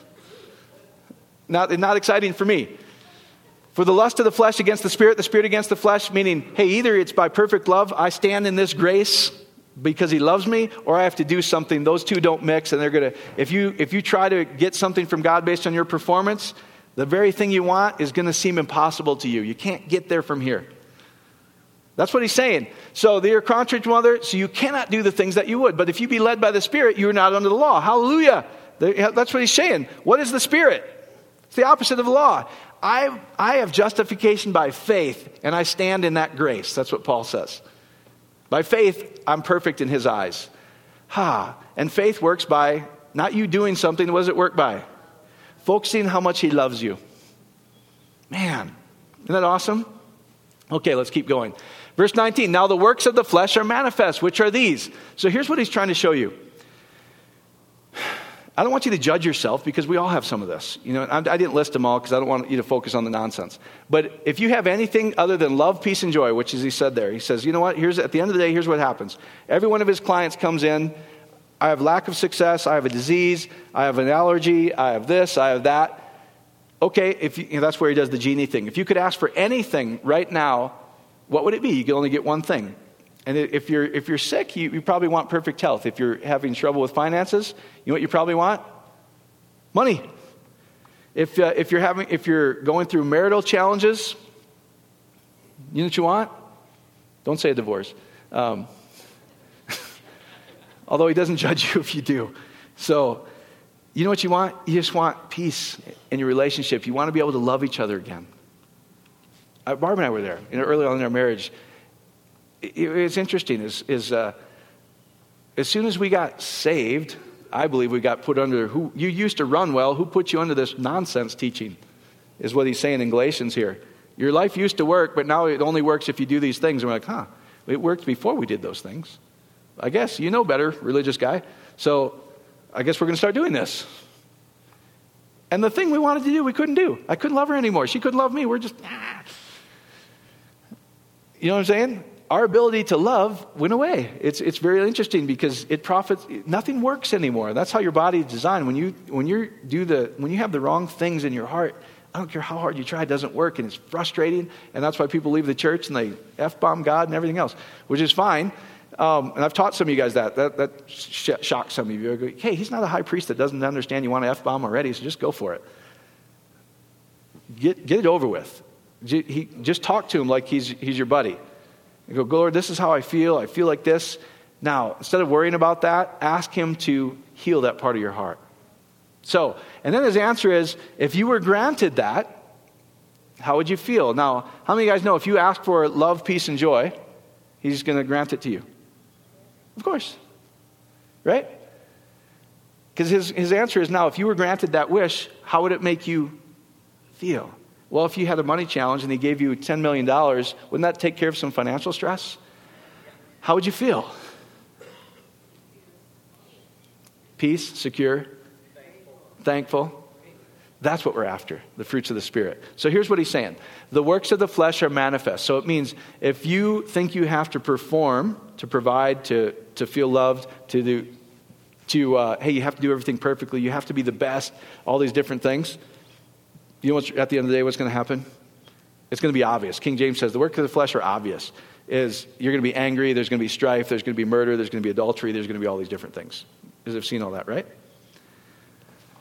Not, not exciting for me. For the lust of the flesh against the spirit, the spirit against the flesh, meaning, hey, either it's by perfect love, I stand in this grace because he loves me, or I have to do something. Those two don't mix, and they're going to, if you if you try to get something from God based on your performance, the very thing you want is going to seem impossible to you. You can't get there from here. That's what he's saying. So you're contrary to mother, so you cannot do the things that you would. But if you be led by the Spirit, you are not under the law. Hallelujah. That's what he's saying. What is the Spirit? It's the opposite of the law. I I have justification by faith, and I stand in that grace. That's what Paul says. By faith, I'm perfect in his eyes. Ha. And faith works by not you doing something. What does it work by? Focusing how much he loves you. Man, isn't that awesome? Okay, let's keep going. Verse nineteen, now the works of the flesh are manifest, which are these. So here's what he's trying to show you. I don't want you to judge yourself because we all have some of this. You know, I, I didn't list them all because I don't want you to focus on the nonsense. But if you have anything other than love, peace, and joy, which is he said there, he says, you know what? Here's at the end of the day, here's what happens. Every one of his clients comes in. I have lack of success. I have a disease. I have an allergy. I have this. I have that. Okay, if you, you know, that's where he does the genie thing. If you could ask for anything right now, what would it be? You can only get one thing. And if you're if you're sick, you, you probably want perfect health. If you're having trouble with finances, you know what you probably want? Money. If uh, if you're having if you're going through marital challenges, you know what you want? Don't say a divorce. Um, although he doesn't judge you if you do. So, you know what you want? You just want peace in your relationship. You want to be able to love each other again. Uh, Barb and I were there, you know, early on in our marriage. It's interesting is, is uh, as soon as we got saved, I believe we got put under who you used to run well. Who put you under this nonsense teaching is what he's saying in Galatians here. Your life used to work, but now it only works if you do these things. And we're like, huh, it worked before we did those things. I guess you know better, religious guy. So I guess we're going to start doing this. And the thing we wanted to do, we couldn't do. I couldn't love her anymore. She couldn't love me. We're just, ah. You know what I'm saying? Our ability to love went away. It's it's very interesting because it profits. Nothing works anymore. That's how your body is designed. When you when you do the when you have the wrong things in your heart, I don't care how hard you try, it doesn't work, and it's frustrating. And that's why people leave the church and they F-bomb God and everything else, which is fine. Um, and I've taught some of you guys that. That that sh- shocks some of you. I go, hey, he's not a high priest that doesn't understand you want to F-bomb already, so just go for it. Get get it over with. He, just talk to him like he's he's your buddy. You go, Lord, this is how I feel. I feel like this. Now, instead of worrying about that, ask him to heal that part of your heart. So, and then his answer is, if you were granted that, how would you feel? Now, how many of you guys know if you ask for love, peace, and joy, he's going to grant it to you? Of course. Right? Because his, his answer is now, if you were granted that wish, how would it make you feel? Well, if you had a money challenge and he gave you ten million dollars, wouldn't that take care of some financial stress? How would you feel? Peace, secure, thankful. thankful. That's what we're after, the fruits of the Spirit. So here's what he's saying. The works of the flesh are manifest. So it means if you think you have to perform, to provide, to, to feel loved, to do, to, uh, hey, you have to do everything perfectly, you have to be the best, all these different things. You know what's, at the end of the day, what's going to happen? It's going to be obvious. King James says the works of the flesh are obvious. Is you're going to be angry, there's going to be strife, there's going to be murder, there's going to be adultery, there's going to be all these different things. Because I've seen all that, right?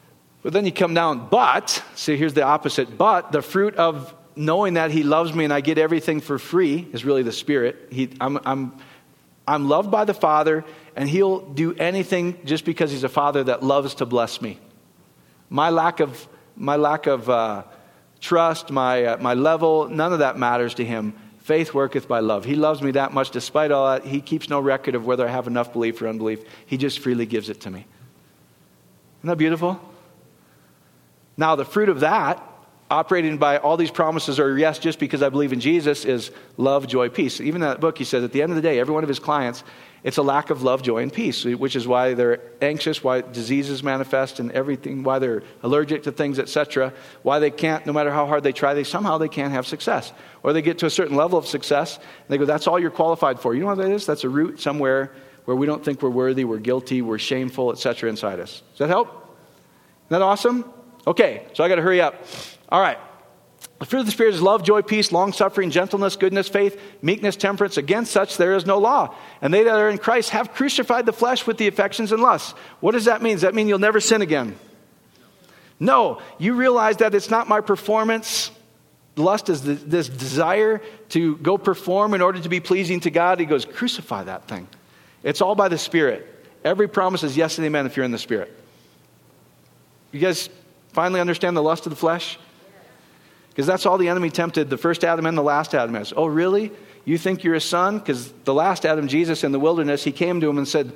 But then you come down, but, see, here's the opposite. But the fruit of knowing that he loves me and I get everything for free is really the Spirit. He, I'm, I'm, I'm loved by the Father, and he'll do anything just because he's a Father that loves to bless me. My lack of, my lack of uh, trust, my, uh, my level, none of that matters to him. Faith worketh by love. He loves me that much. Despite all that, he keeps no record of whether I have enough belief or unbelief. He just freely gives it to me. Isn't that beautiful? Now, the fruit of that, operating by all these promises, or yes, just because I believe in Jesus, is love, joy, peace. Even in that book, he says at the end of the day, every one of his clients, it's a lack of love, joy, and peace, which is why they're anxious, why diseases manifest and everything, why they're allergic to things, et cetera, why they can't, no matter how hard they try, they somehow they can't have success. Or they get to a certain level of success, and they go, that's all you're qualified for. You know what that is? That's a root somewhere where we don't think we're worthy, we're guilty, we're shameful, et cetera inside us. Does that help? Isn't that awesome? Okay, so I got to hurry up. All right. The fruit of the Spirit is love, joy, peace, long-suffering, gentleness, goodness, faith, meekness, temperance. Against such there is no law. And they that are in Christ have crucified the flesh with the affections and lusts. What does that mean? Does that mean you'll never sin again? No. You realize that it's not my performance. Lust is the, this desire to go perform in order to be pleasing to God. He goes, crucify that thing. It's all by the Spirit. Every promise is yes and amen if you're in the Spirit. You guys finally understand the lust of the flesh? Because that's all the enemy tempted the first Adam and the last Adam is. Oh, really? You think you're a son? Because the last Adam, Jesus, in the wilderness, he came to him and said,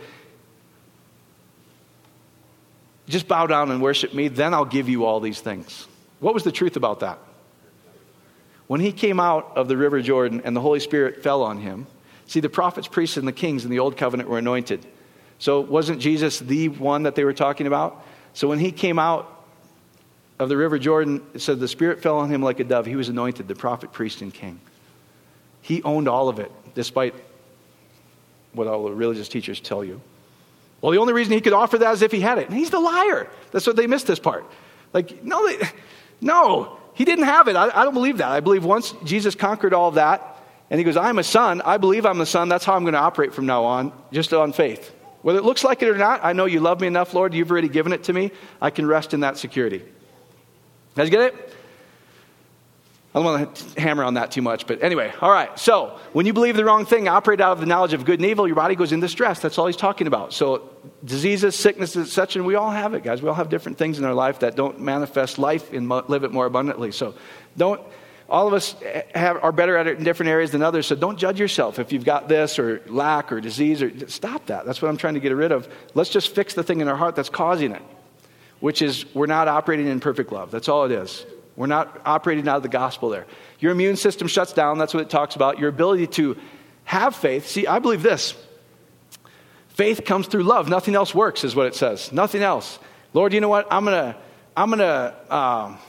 just bow down and worship me, then I'll give you all these things. What was the truth about that? When he came out of the river Jordan and the Holy Spirit fell on him, see, the prophets, priests, and the kings in the old covenant were anointed. So wasn't Jesus the one that they were talking about? So when he came out of the river Jordan, it said the Spirit fell on him like a dove. He was anointed, the prophet, priest, and king. He owned all of it, despite what all the religious teachers tell you. Well, the only reason he could offer that is if he had it. And he's the liar. That's what they missed this part. Like, no, they, no, he didn't have it. I, I don't believe that. I believe once Jesus conquered all of that, and he goes, I'm a son. I believe I'm the son. That's how I'm going to operate from now on, just on faith. Whether it looks like it or not, I know you love me enough, Lord. You've already given it to me. I can rest in that security. You guys get it? I don't want to hammer on that too much, but anyway, all right. So when you believe the wrong thing, operate out of the knowledge of good and evil, your body goes into stress. That's all he's talking about. So diseases, sicknesses, such, and we all have it, guys. We all have different things in our life that don't manifest life and live it more abundantly. So don't, all of us have, are better at it in different areas than others. So don't judge yourself if you've got this or lack or disease, or stop that. That's what I'm trying to get rid of. Let's just fix the thing in our heart that's causing it, which is we're not operating in perfect love. That's all it is. We're not operating out of the gospel there. Your immune system shuts down. That's what it talks about. Your ability to have faith. See, I believe this. Faith comes through love. Nothing else works is what it says. Nothing else. Lord, you know what? I'm going to, I'm going to, um,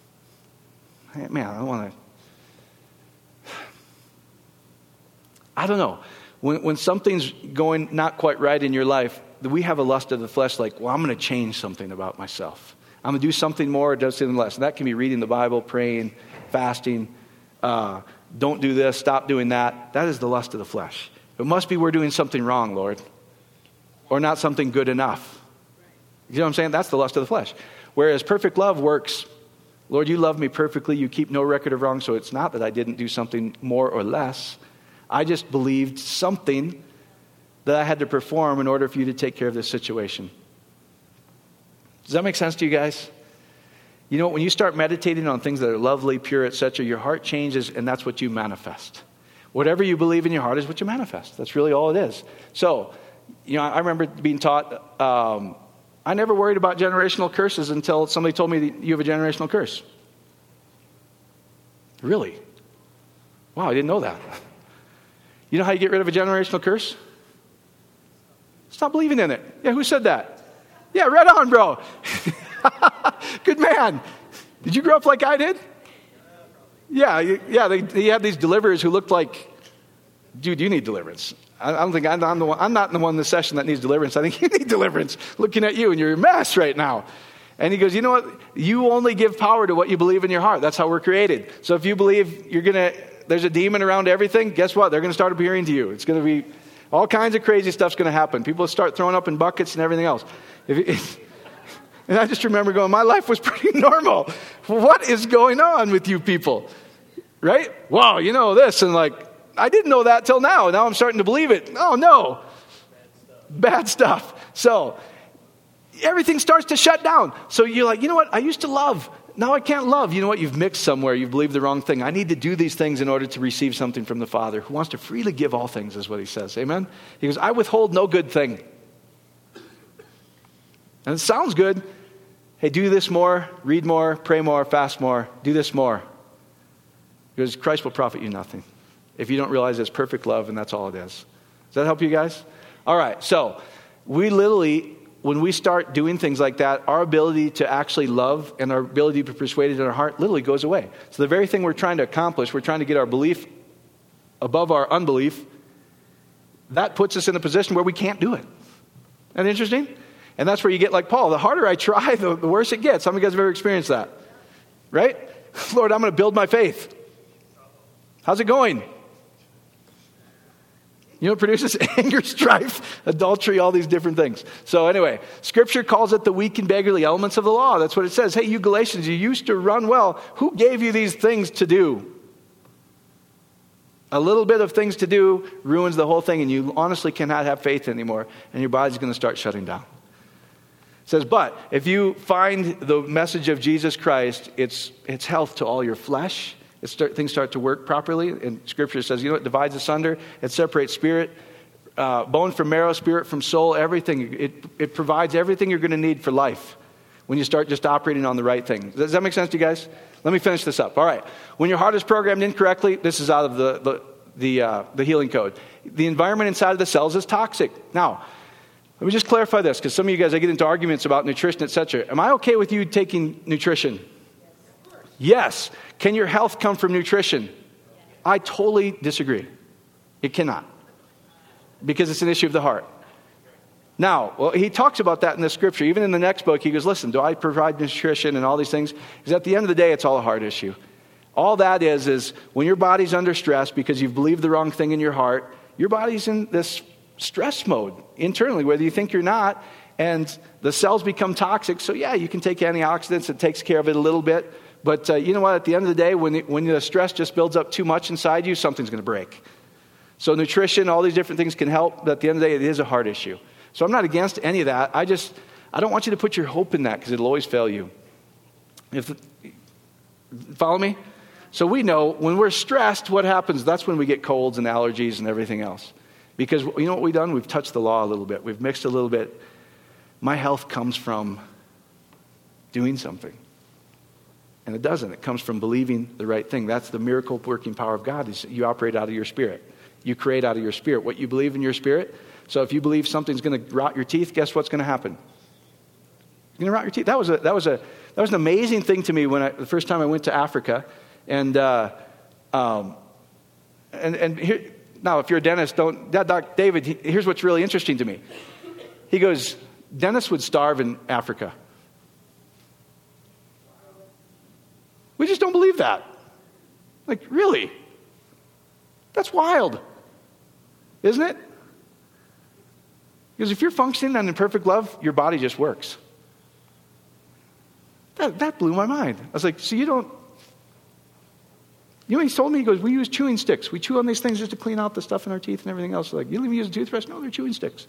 man, I don't want to, I don't know. When, when something's going not quite right in your life, we have a lust of the flesh like, well, I'm going to change something about myself. I'm going to do something more or do something less. And that can be reading the Bible, praying, fasting. Uh, don't do this, stop doing that. That is the lust of the flesh. It must be we're doing something wrong, Lord. Or not something good enough. You know what I'm saying? That's the lust of the flesh. Whereas perfect love works, Lord, you love me perfectly. You keep no record of wrong. So it's not that I didn't do something more or less. I just believed something that I had to perform in order for you to take care of this situation. Does that make sense to you guys? You know, when you start meditating on things that are lovely, pure, et cetera, your heart changes, and that's what you manifest. Whatever you believe in your heart is what you manifest. That's really all it is. So, you know, I remember being taught, um, I never worried about generational curses until somebody told me that you have a generational curse. Really? Wow, I didn't know that. You know how you get rid of a generational curse? Stop believing in it. Yeah, who said that? Yeah, right on, bro. Good man. Did you grow up like I did? Yeah, yeah. They, they had these deliverers who looked like, dude, you need deliverance. I, I don't think I'm, I'm the one. I'm not the one in the session that needs deliverance. I think you need deliverance. Looking at you, and you're a mess right now. And he goes, you know what? You only give power to what you believe in your heart. That's how we're created. So if you believe you're gonna, there's a demon around everything. Guess what? They're gonna start appearing to you. It's gonna be all kinds of crazy stuff's gonna happen. People start throwing up in buckets and everything else. If, if, And I just remember going, my life was pretty normal. What is going on with you people? Right? Wow, you know this. And like, I didn't know that till now. Now I'm starting to believe it. Oh, no. Bad stuff. Bad stuff. So everything starts to shut down. So you're like, you know what? I used to love. Now I can't love. You know what? You've mixed somewhere. You've believed the wrong thing. I need to do these things in order to receive something from the Father, who wants to freely give all things, is what he says. Amen? He goes, I withhold no good thing. And it sounds good. Hey, do this more, read more, pray more, fast more, do this more. Because Christ will profit you nothing if you don't realize it's perfect love and that's all it is. Does that help you guys? All right, so we literally, when we start doing things like that, our ability to actually love and our ability to be persuaded in our heart literally goes away. So the very thing we're trying to accomplish, we're trying to get our belief above our unbelief, that puts us in a position where we can't do it. Isn't that interesting? And that's where you get like Paul. The harder I try, the, the worse it gets. Some of you guys have ever experienced that. Right? Lord, I'm going to build my faith. How's it going? You know, it produces anger, strife, adultery, all these different things. So anyway, Scripture calls it the weak and beggarly elements of the law. That's what it says. Hey, you Galatians, you used to run well. Who gave you these things to do? A little bit of things to do ruins the whole thing, and you honestly cannot have faith anymore, and your body's going to start shutting down. It says, but if you find the message of Jesus Christ, it's it's health to all your flesh. It start, things start to work properly. And Scripture says, you know, it divides asunder. It separates spirit, uh, bone from marrow, spirit from soul, everything. It, it provides everything you're going to need for life when you start just operating on the right thing. Does that make sense to you guys? Let me finish this up. All right. When your heart is programmed incorrectly, this is out of the, the, the, uh, the healing code. The environment inside of the cells is toxic. Now, let me just clarify this, because some of you guys, I get into arguments about nutrition, et cetera. Am I okay with you taking nutrition? Yes. Can your health come from nutrition? I totally disagree. It cannot. Because it's an issue of the heart. Now, well, he talks about that in the Scripture. Even in the next book, he goes, listen, do I provide nutrition and all these things? Because at the end of the day, it's all a heart issue. All that is, is when your body's under stress because you've believed the wrong thing in your heart, your body's in this stress mode internally, whether you think you're not, and the cells become toxic. So yeah, you can take antioxidants. It takes care of it a little bit. But uh, you know what? At the end of the day, when it, when the stress just builds up too much inside you, something's going to break. So nutrition, all these different things can help. But at the end of the day, it is a heart issue. So I'm not against any of that. I just, I don't want you to put your hope in that because it'll always fail you. If the, follow me? So we know when we're stressed, what happens? That's when we get colds and allergies and everything else. Because you know what we've done? We've touched the law a little bit. We've mixed a little bit. My health comes from doing something. And it doesn't. It comes from believing the right thing. That's the miracle working power of God. Is you operate out of your spirit. You create out of your spirit. What you believe in your spirit. So if you believe something's going to rot your teeth, guess what's going to happen? You're going to rot your teeth. That was a that was a that was an amazing thing to me when I, the first time I went to Africa, and uh, um, and and here. Now, if you're a dentist, don't, Doc David, he, here's what's really interesting to me. He goes, dentists would starve in Africa. We just don't believe that. Like, really? That's wild. Isn't it? Because if you're functioning on in perfect love, your body just works. That, that blew my mind. I was like, so you don't, you know, he told me, he goes, we use chewing sticks. We chew on these things just to clean out the stuff in our teeth and everything else. Like, you don't even use a toothbrush? No, they're chewing sticks.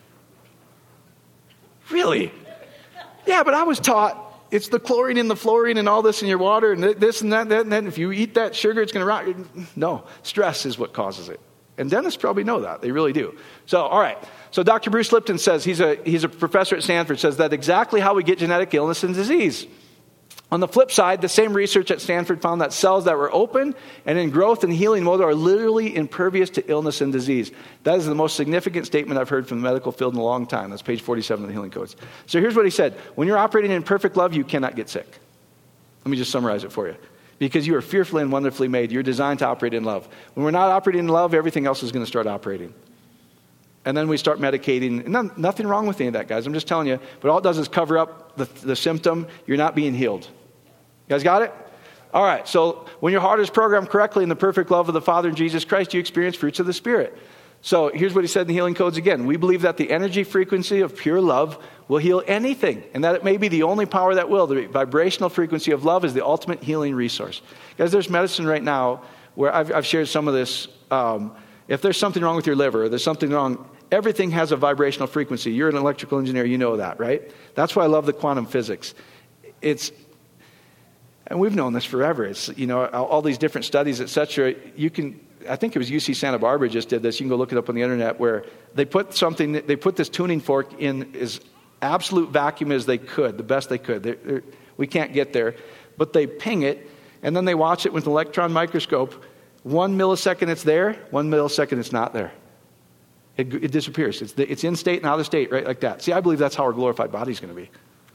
Really? Yeah, but I was taught it's the chlorine and the fluorine and all this in your water and this and that, that and that. If you eat that sugar, it's going to rot. No, stress is what causes it. And dentists probably know that. They really do. So, all right. So Doctor Bruce Lipton says, he's a, he's a professor at Stanford, says that exactly how we get genetic illness and disease. On the flip side, the same research at Stanford found that cells that were open and in growth and healing mode are literally impervious to illness and disease. That is the most significant statement I've heard from the medical field in a long time. That's page forty-seven of the Healing Codes. So here's what he said. When you're operating in perfect love, you cannot get sick. Let me just summarize it for you. Because you are fearfully and wonderfully made. You're designed to operate in love. When we're not operating in love, everything else is going to start operating. And then we start medicating. No, nothing wrong with any of that, guys. I'm just telling you. But all it does is cover up the, the symptom. You're not being healed. You guys got it? All right. So when your heart is programmed correctly in the perfect love of the Father and Jesus Christ, you experience fruits of the Spirit. So here's what he said in the healing codes again. We believe that the energy frequency of pure love will heal anything, and that it may be the only power that will. The vibrational frequency of love is the ultimate healing resource. Guys, there's medicine right now where I've, I've shared some of this. Um, if there's something wrong with your liver, there's something wrong, everything has a vibrational frequency. You're an electrical engineer, you know that, right? That's why I love the quantum physics. It's, and we've known this forever. It's, you know, all these different studies, et cetera. You can, I think it was U C Santa Barbara just did this. You can go look it up on the internet where they put something, they put this tuning fork in as absolute vacuum as they could, the best they could. They're, they're, we can't get there. But they ping it, and then they watch it with an electron microscope. One millisecond it's there, one millisecond it's not there. It, it disappears. It's, the, it's in state and out of state, right, like that. See, I believe that's how our glorified body is going to be.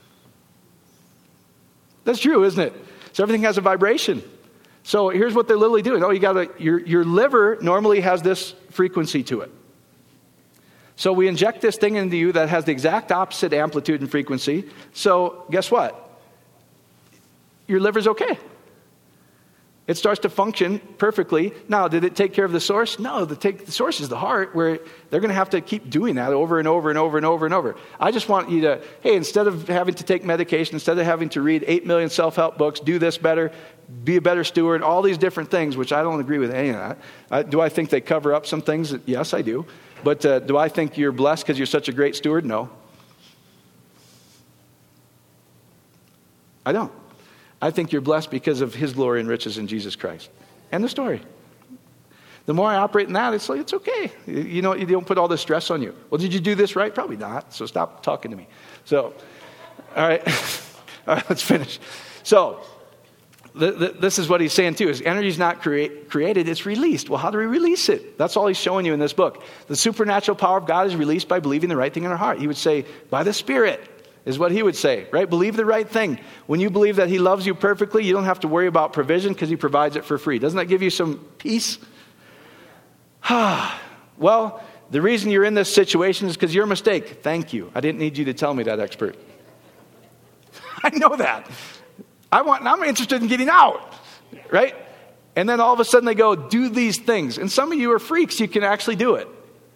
That's true, isn't it? So everything has a vibration. So here's what they're literally doing. Oh, you got to, your, your liver normally has this frequency to it. So we inject this thing into you that has the exact opposite amplitude and frequency. So guess what? Your liver's okay. It starts to function perfectly. Now, did it take care of the source? No, the, take, the source is the heart, where they're going to have to keep doing that over and over and over and over and over. I just want you to, hey, instead of having to take medication, instead of having to read eight million self-help books, do this better, be a better steward, all these different things, which I don't agree with any of that. Uh, do I think they cover up some things? Yes, I do. But uh, do I think you're blessed because you're such a great steward? No. I don't. I think you're blessed because of his glory and riches in Jesus Christ. End of story. The more I operate in that, it's like, it's okay. You know, you don't put all this stress on you. Well, did you do this right? Probably not. So stop talking to me. So, all right. All right, let's finish. So, the, the, this is what he's saying too, is energy is not create, created, it's released. Well, how do we release it? That's all he's showing you in this book. The supernatural power of God is released by believing the right thing in our heart. He would say, by the Spirit. Is what he would say, right? Believe the right thing. When you believe that he loves you perfectly, you don't have to worry about provision because he provides it for free. Doesn't that give you some peace? Well, the reason you're in this situation is because you're a mistake. Thank you. I didn't need you to tell me that, expert. I know that. I want, I'm interested in getting out, right? And then all of a sudden they go, do these things. And some of you are freaks. You can actually do it.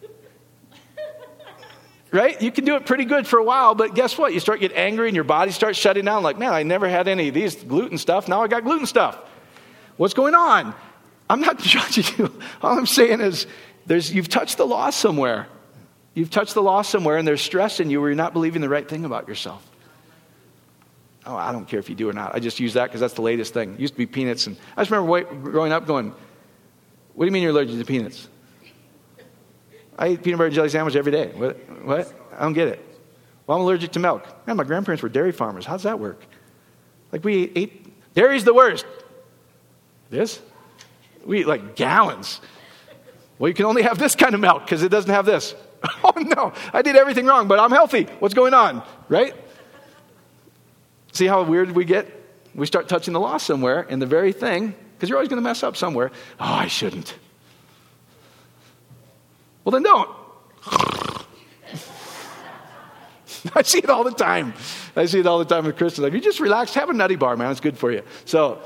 Right? You can do it pretty good for a while, but guess what? You start getting angry and your body starts shutting down. Like, man, I never had any of these gluten stuff. Now I got gluten stuff. What's going on? I'm not judging you. All I'm saying is there's you've touched the law somewhere. You've touched the law somewhere, and there's stress in you where you're not believing the right thing about yourself. Oh, I don't care if you do or not. I just use that because that's the latest thing. It used to be peanuts. And I just remember wait, growing up going, what do you mean you're allergic to peanuts? I eat peanut butter and jelly sandwich every day. What? What? I don't get it. Well, I'm allergic to milk. Man, my grandparents were dairy farmers. How does that work? Like we ate, dairy's the worst. This? We eat like gallons. Well, you can only have this kind of milk because it doesn't have this. Oh no, I did everything wrong, but I'm healthy. What's going on? Right? See how weird we get? We start touching the law somewhere and the very thing, because you're always going to mess up somewhere. Oh, I shouldn't. Well, then don't. I see it all the time. I see it all the time with Christians. Like, you just relax, have a nutty bar, man. It's good for you. So,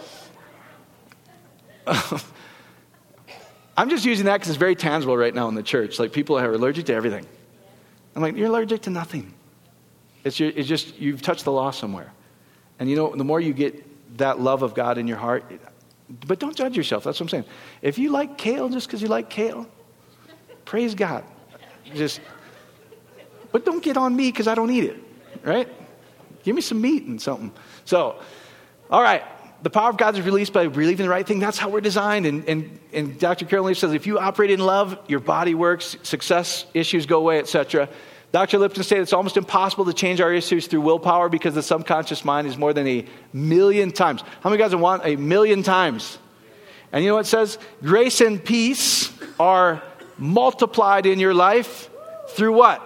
I'm just using that because it's very tangible right now in the church. Like, people are allergic to everything. I'm like, you're allergic to nothing. It's, your, it's just, you've touched the law somewhere. And you know, the more you get that love of God in your heart, but don't judge yourself. That's what I'm saying. If you like kale just because you like kale, praise God. Just, but don't get on me because I don't eat it, right? Give me some meat and something. So, all right. The power of God is released by believing the right thing. That's how we're designed. And, and, and Doctor Carol Leaf says, if you operate in love, your body works, success issues go away, et cetera. Doctor Lipton stated it's almost impossible to change our issues through willpower because the subconscious mind is more than a million times. How many guys want a million times? And you know what it says? Grace and peace are multiplied in your life through what?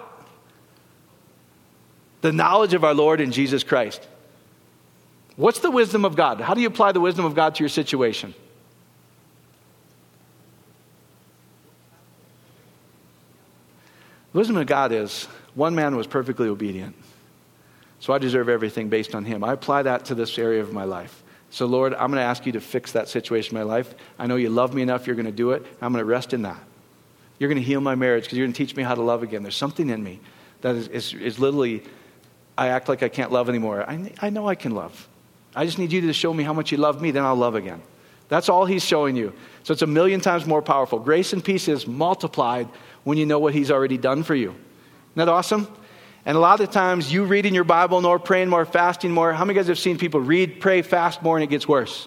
The knowledge of our Lord and Jesus Christ. What's the wisdom of God? How do you apply the wisdom of God to your situation? The wisdom of God is, one man was perfectly obedient. So I deserve everything based on him. I apply that to this area of my life. So Lord, I'm going to ask you to fix that situation in my life. I know you love me enough, you're going to do it. I'm going to rest in that. You're going to heal my marriage because you're going to teach me how to love again. There's something in me that is, is, is literally, I act like I can't love anymore. I, I know I can love. I just need you to show me how much you love me, then I'll love again. That's all he's showing you. So it's a million times more powerful. Grace and peace is multiplied when you know what he's already done for you. Isn't that awesome? And a lot of times you reading your Bible more, praying more, fasting more. How many of you guys have seen people read, pray, fast more, and it gets worse?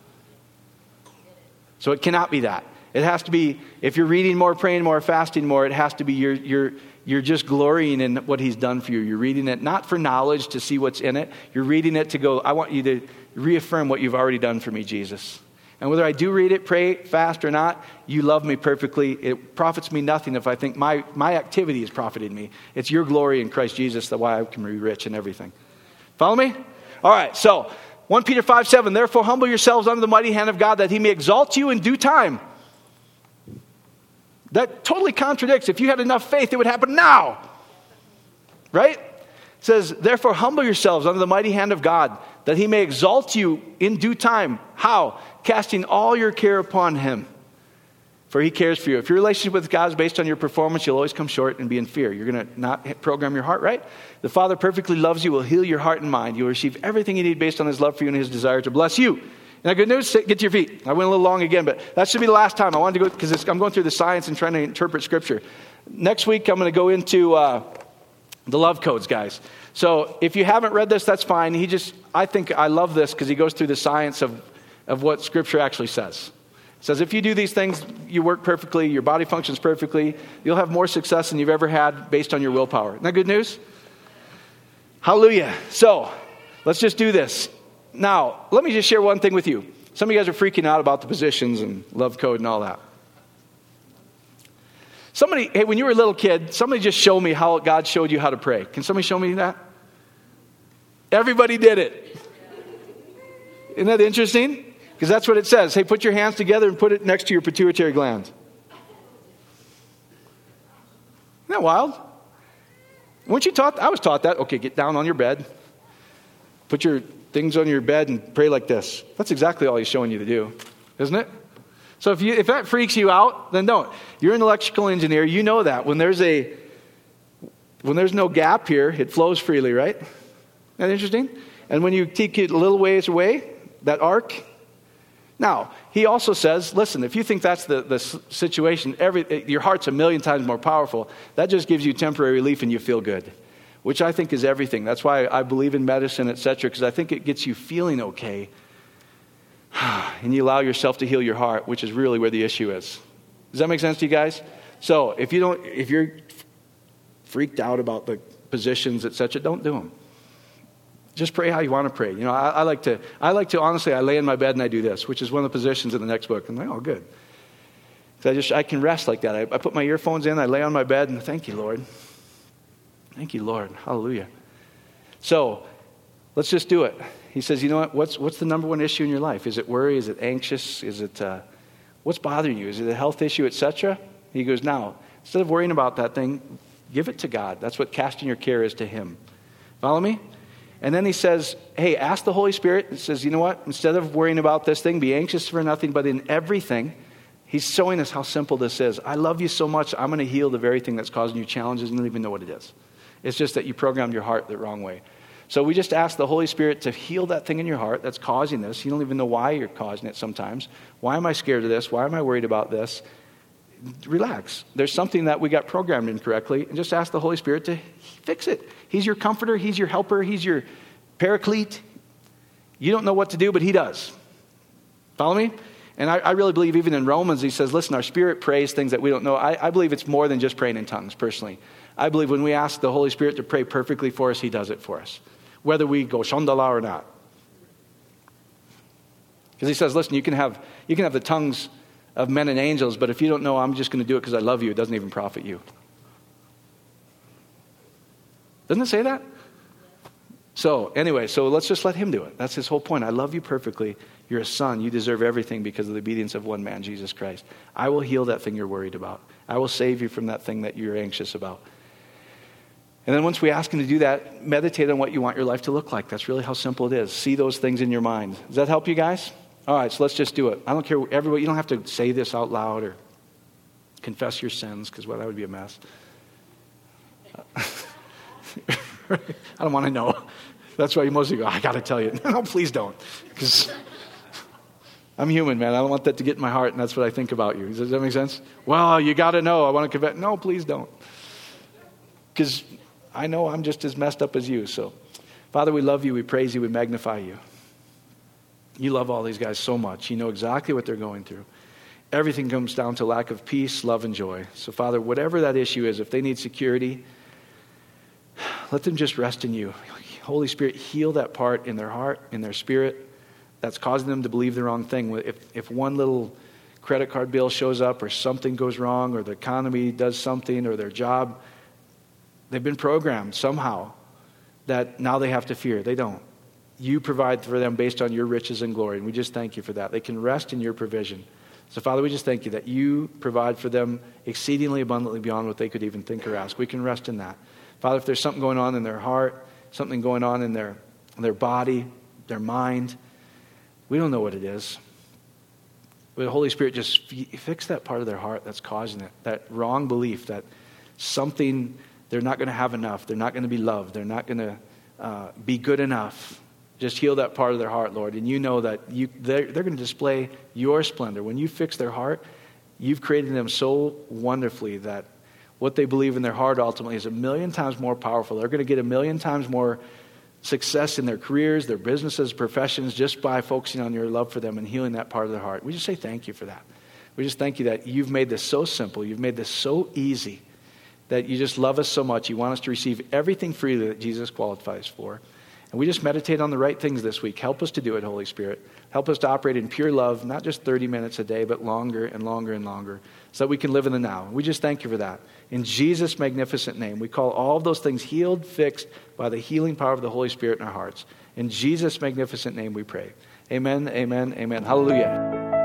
So it cannot be that. It has to be, if you're reading more, praying more, fasting more, it has to be you're, you're, you're just glorying in what he's done for you. You're reading it not for knowledge to see what's in it. You're reading it to go, I want you to reaffirm what you've already done for me, Jesus. And whether I do read it, pray, fast or not, you love me perfectly. It profits me nothing if I think my, my activity has profited me. It's your glory in Christ Jesus that why I can be rich and everything. Follow me? All right, so First Peter five seven, therefore humble yourselves under the mighty hand of God that he may exalt you in due time. That totally contradicts. If you had enough faith, it would happen now. Right? It says, therefore humble yourselves under the mighty hand of God, that he may exalt you in due time. How? Casting all your care upon him, for he cares for you. If your relationship with God is based on your performance, you'll always come short and be in fear. You're going to not program your heart right. The Father perfectly loves you, will heal your heart and mind. You'll receive everything you need based on his love for you and his desire to bless you. Now, good news, get to your feet. I went a little long again, but that should be the last time. I wanted to go, because I'm going through the science and trying to interpret Scripture. Next week, I'm going to go into uh, the love codes, guys. So if you haven't read this, that's fine. He just, I think I love this because he goes through the science of, of what Scripture actually says. It says if you do these things, you work perfectly, your body functions perfectly, you'll have more success than you've ever had based on your willpower. Isn't that good news? Hallelujah. So let's just do this. Now, let me just share one thing with you. Some of you guys are freaking out about the positions and love code and all that. Somebody, hey, when you were a little kid, somebody just showed me how God showed you how to pray. Can somebody show me that? Everybody did it. Isn't that interesting? Because that's what it says. Hey, put your hands together and put it next to your pituitary gland. Isn't that wild? Weren't you taught? I was taught that. Okay, get down on your bed. Put your things on your bed and pray like this. That's exactly all he's showing you to do, isn't it? So if you if that freaks you out, then don't. You're an electrical engineer. You know that when there's a when there's no gap here, it flows freely, right? Isn't that interesting? And when you take it a little ways away, that arc. Now, he also says, listen, if you think that's the, the situation, every your heart's a million times more powerful. That just gives you temporary relief and you feel good, which I think is everything. That's why I believe in medicine, et cetera, because I think it gets you feeling okay. And you allow yourself to heal your heart, which is really where the issue is. Does that make sense to you guys? So if you don't, if you're freaked out about the positions, et cetera, don't do them. Just pray how you want to pray. You know, I, I like to, I like to, honestly, I lay in my bed and I do this, which is one of the positions in the next book. I'm like, oh, good. So I just, I can rest like that. I, I put my earphones in, I lay on my bed, and thank you, Lord. Thank you, Lord. Hallelujah. So let's just do it. He says, you know what? What's what's the number one issue in your life? Is it worry? Is it anxious? Is it uh, what's bothering you? Is it a health issue, et cetera? He goes, now, instead of worrying about that thing, give it to God. That's what casting your care is to him. Follow me? And then he says, hey, ask the Holy Spirit. He says, you know what? Instead of worrying about this thing, be anxious for nothing, but in everything. He's showing us how simple this is. I love you so much, I'm going to heal the very thing that's causing you challenges and you don't even know what it is. It's just that you programmed your heart the wrong way. So we just ask the Holy Spirit to heal that thing in your heart that's causing this. You don't even know why you're causing it sometimes. Why am I scared of this? Why am I worried about this? Relax. There's something that we got programmed incorrectly, and just ask the Holy Spirit to fix it. He's your comforter. He's your helper. He's your paraclete. You don't know what to do, but he does. Follow me? And I, I really believe even in Romans, he says, listen, our spirit prays things that we don't know. I, I believe it's more than just praying in tongues, personally. I believe when we ask the Holy Spirit to pray perfectly for us, he does it for us, whether we go shandala or not. Because he says, listen, you can have you can have the tongues of men and angels, but if you don't know I'm just going to do it because I love you, it doesn't even profit you. Doesn't it say that? So anyway, so let's just let him do it. That's his whole point. I love you perfectly. You're a son. You deserve everything because of the obedience of one man, Jesus Christ. I will heal that thing you're worried about. I will save you from that thing that you're anxious about. And then once we ask him to do that, meditate on what you want your life to look like. That's really how simple it is. See those things in your mind. Does that help you guys? All right, so let's just do it. I don't care, everybody, you don't have to say this out loud or Confess your sins, because, well, that would be a mess. I don't want to know. That's why you mostly go, I got to tell you. No, please don't. Because I'm human, man. I don't want that to get in my heart, and that's what I think about you. Does that make sense? Well, you got to know. I want to confess. No, please don't. Because I know I'm just as messed up as you. So, Father, we love you. We praise you. We magnify you. You love all these guys so much. You know exactly what they're going through. Everything comes down to lack of peace, love, and joy. So, Father, whatever that issue is, if they need security, let them just rest in you. Holy Spirit, heal that part in their heart, in their spirit, that's causing them to believe the wrong thing. If, if one little credit card bill shows up, or something goes wrong, or the economy does something, or their job, they've been programmed somehow that now they have to fear. They don't. You provide for them based on your riches and glory, and we just thank you for that. They can rest in your provision. So, Father, we just thank you that you provide for them exceedingly abundantly beyond what they could even think or ask. We can rest in that. Father, if there's something going on in their heart, something going on in their, in their body, their mind, we don't know what it is. But the Holy Spirit, just fix that part of their heart that's causing it, that wrong belief that something, they're not going to have enough, they're not going to be loved, they're not going to uh, be good enough. Just heal that part of their heart, Lord. And you know that you, they're, they're going to display your splendor. When you fix their heart, you've created them so wonderfully that what they believe in their heart ultimately is a million times more powerful. They're going to get a million times more success in their careers, their businesses, professions, just by focusing on your love for them and healing that part of their heart. We just say thank you for that. We just thank you that you've made this so simple. You've made this so easy, that you just love us so much. You want us to receive everything freely that Jesus qualifies for. And we just meditate on the right things this week. Help us to do it, Holy Spirit. Help us to operate in pure love, not just thirty minutes a day, but longer and longer and longer, so that we can live in the now. We just thank you for that. In Jesus' magnificent name, we call all of those things healed, fixed by the healing power of the Holy Spirit in our hearts. In Jesus' magnificent name we pray. Amen, amen, amen. Hallelujah.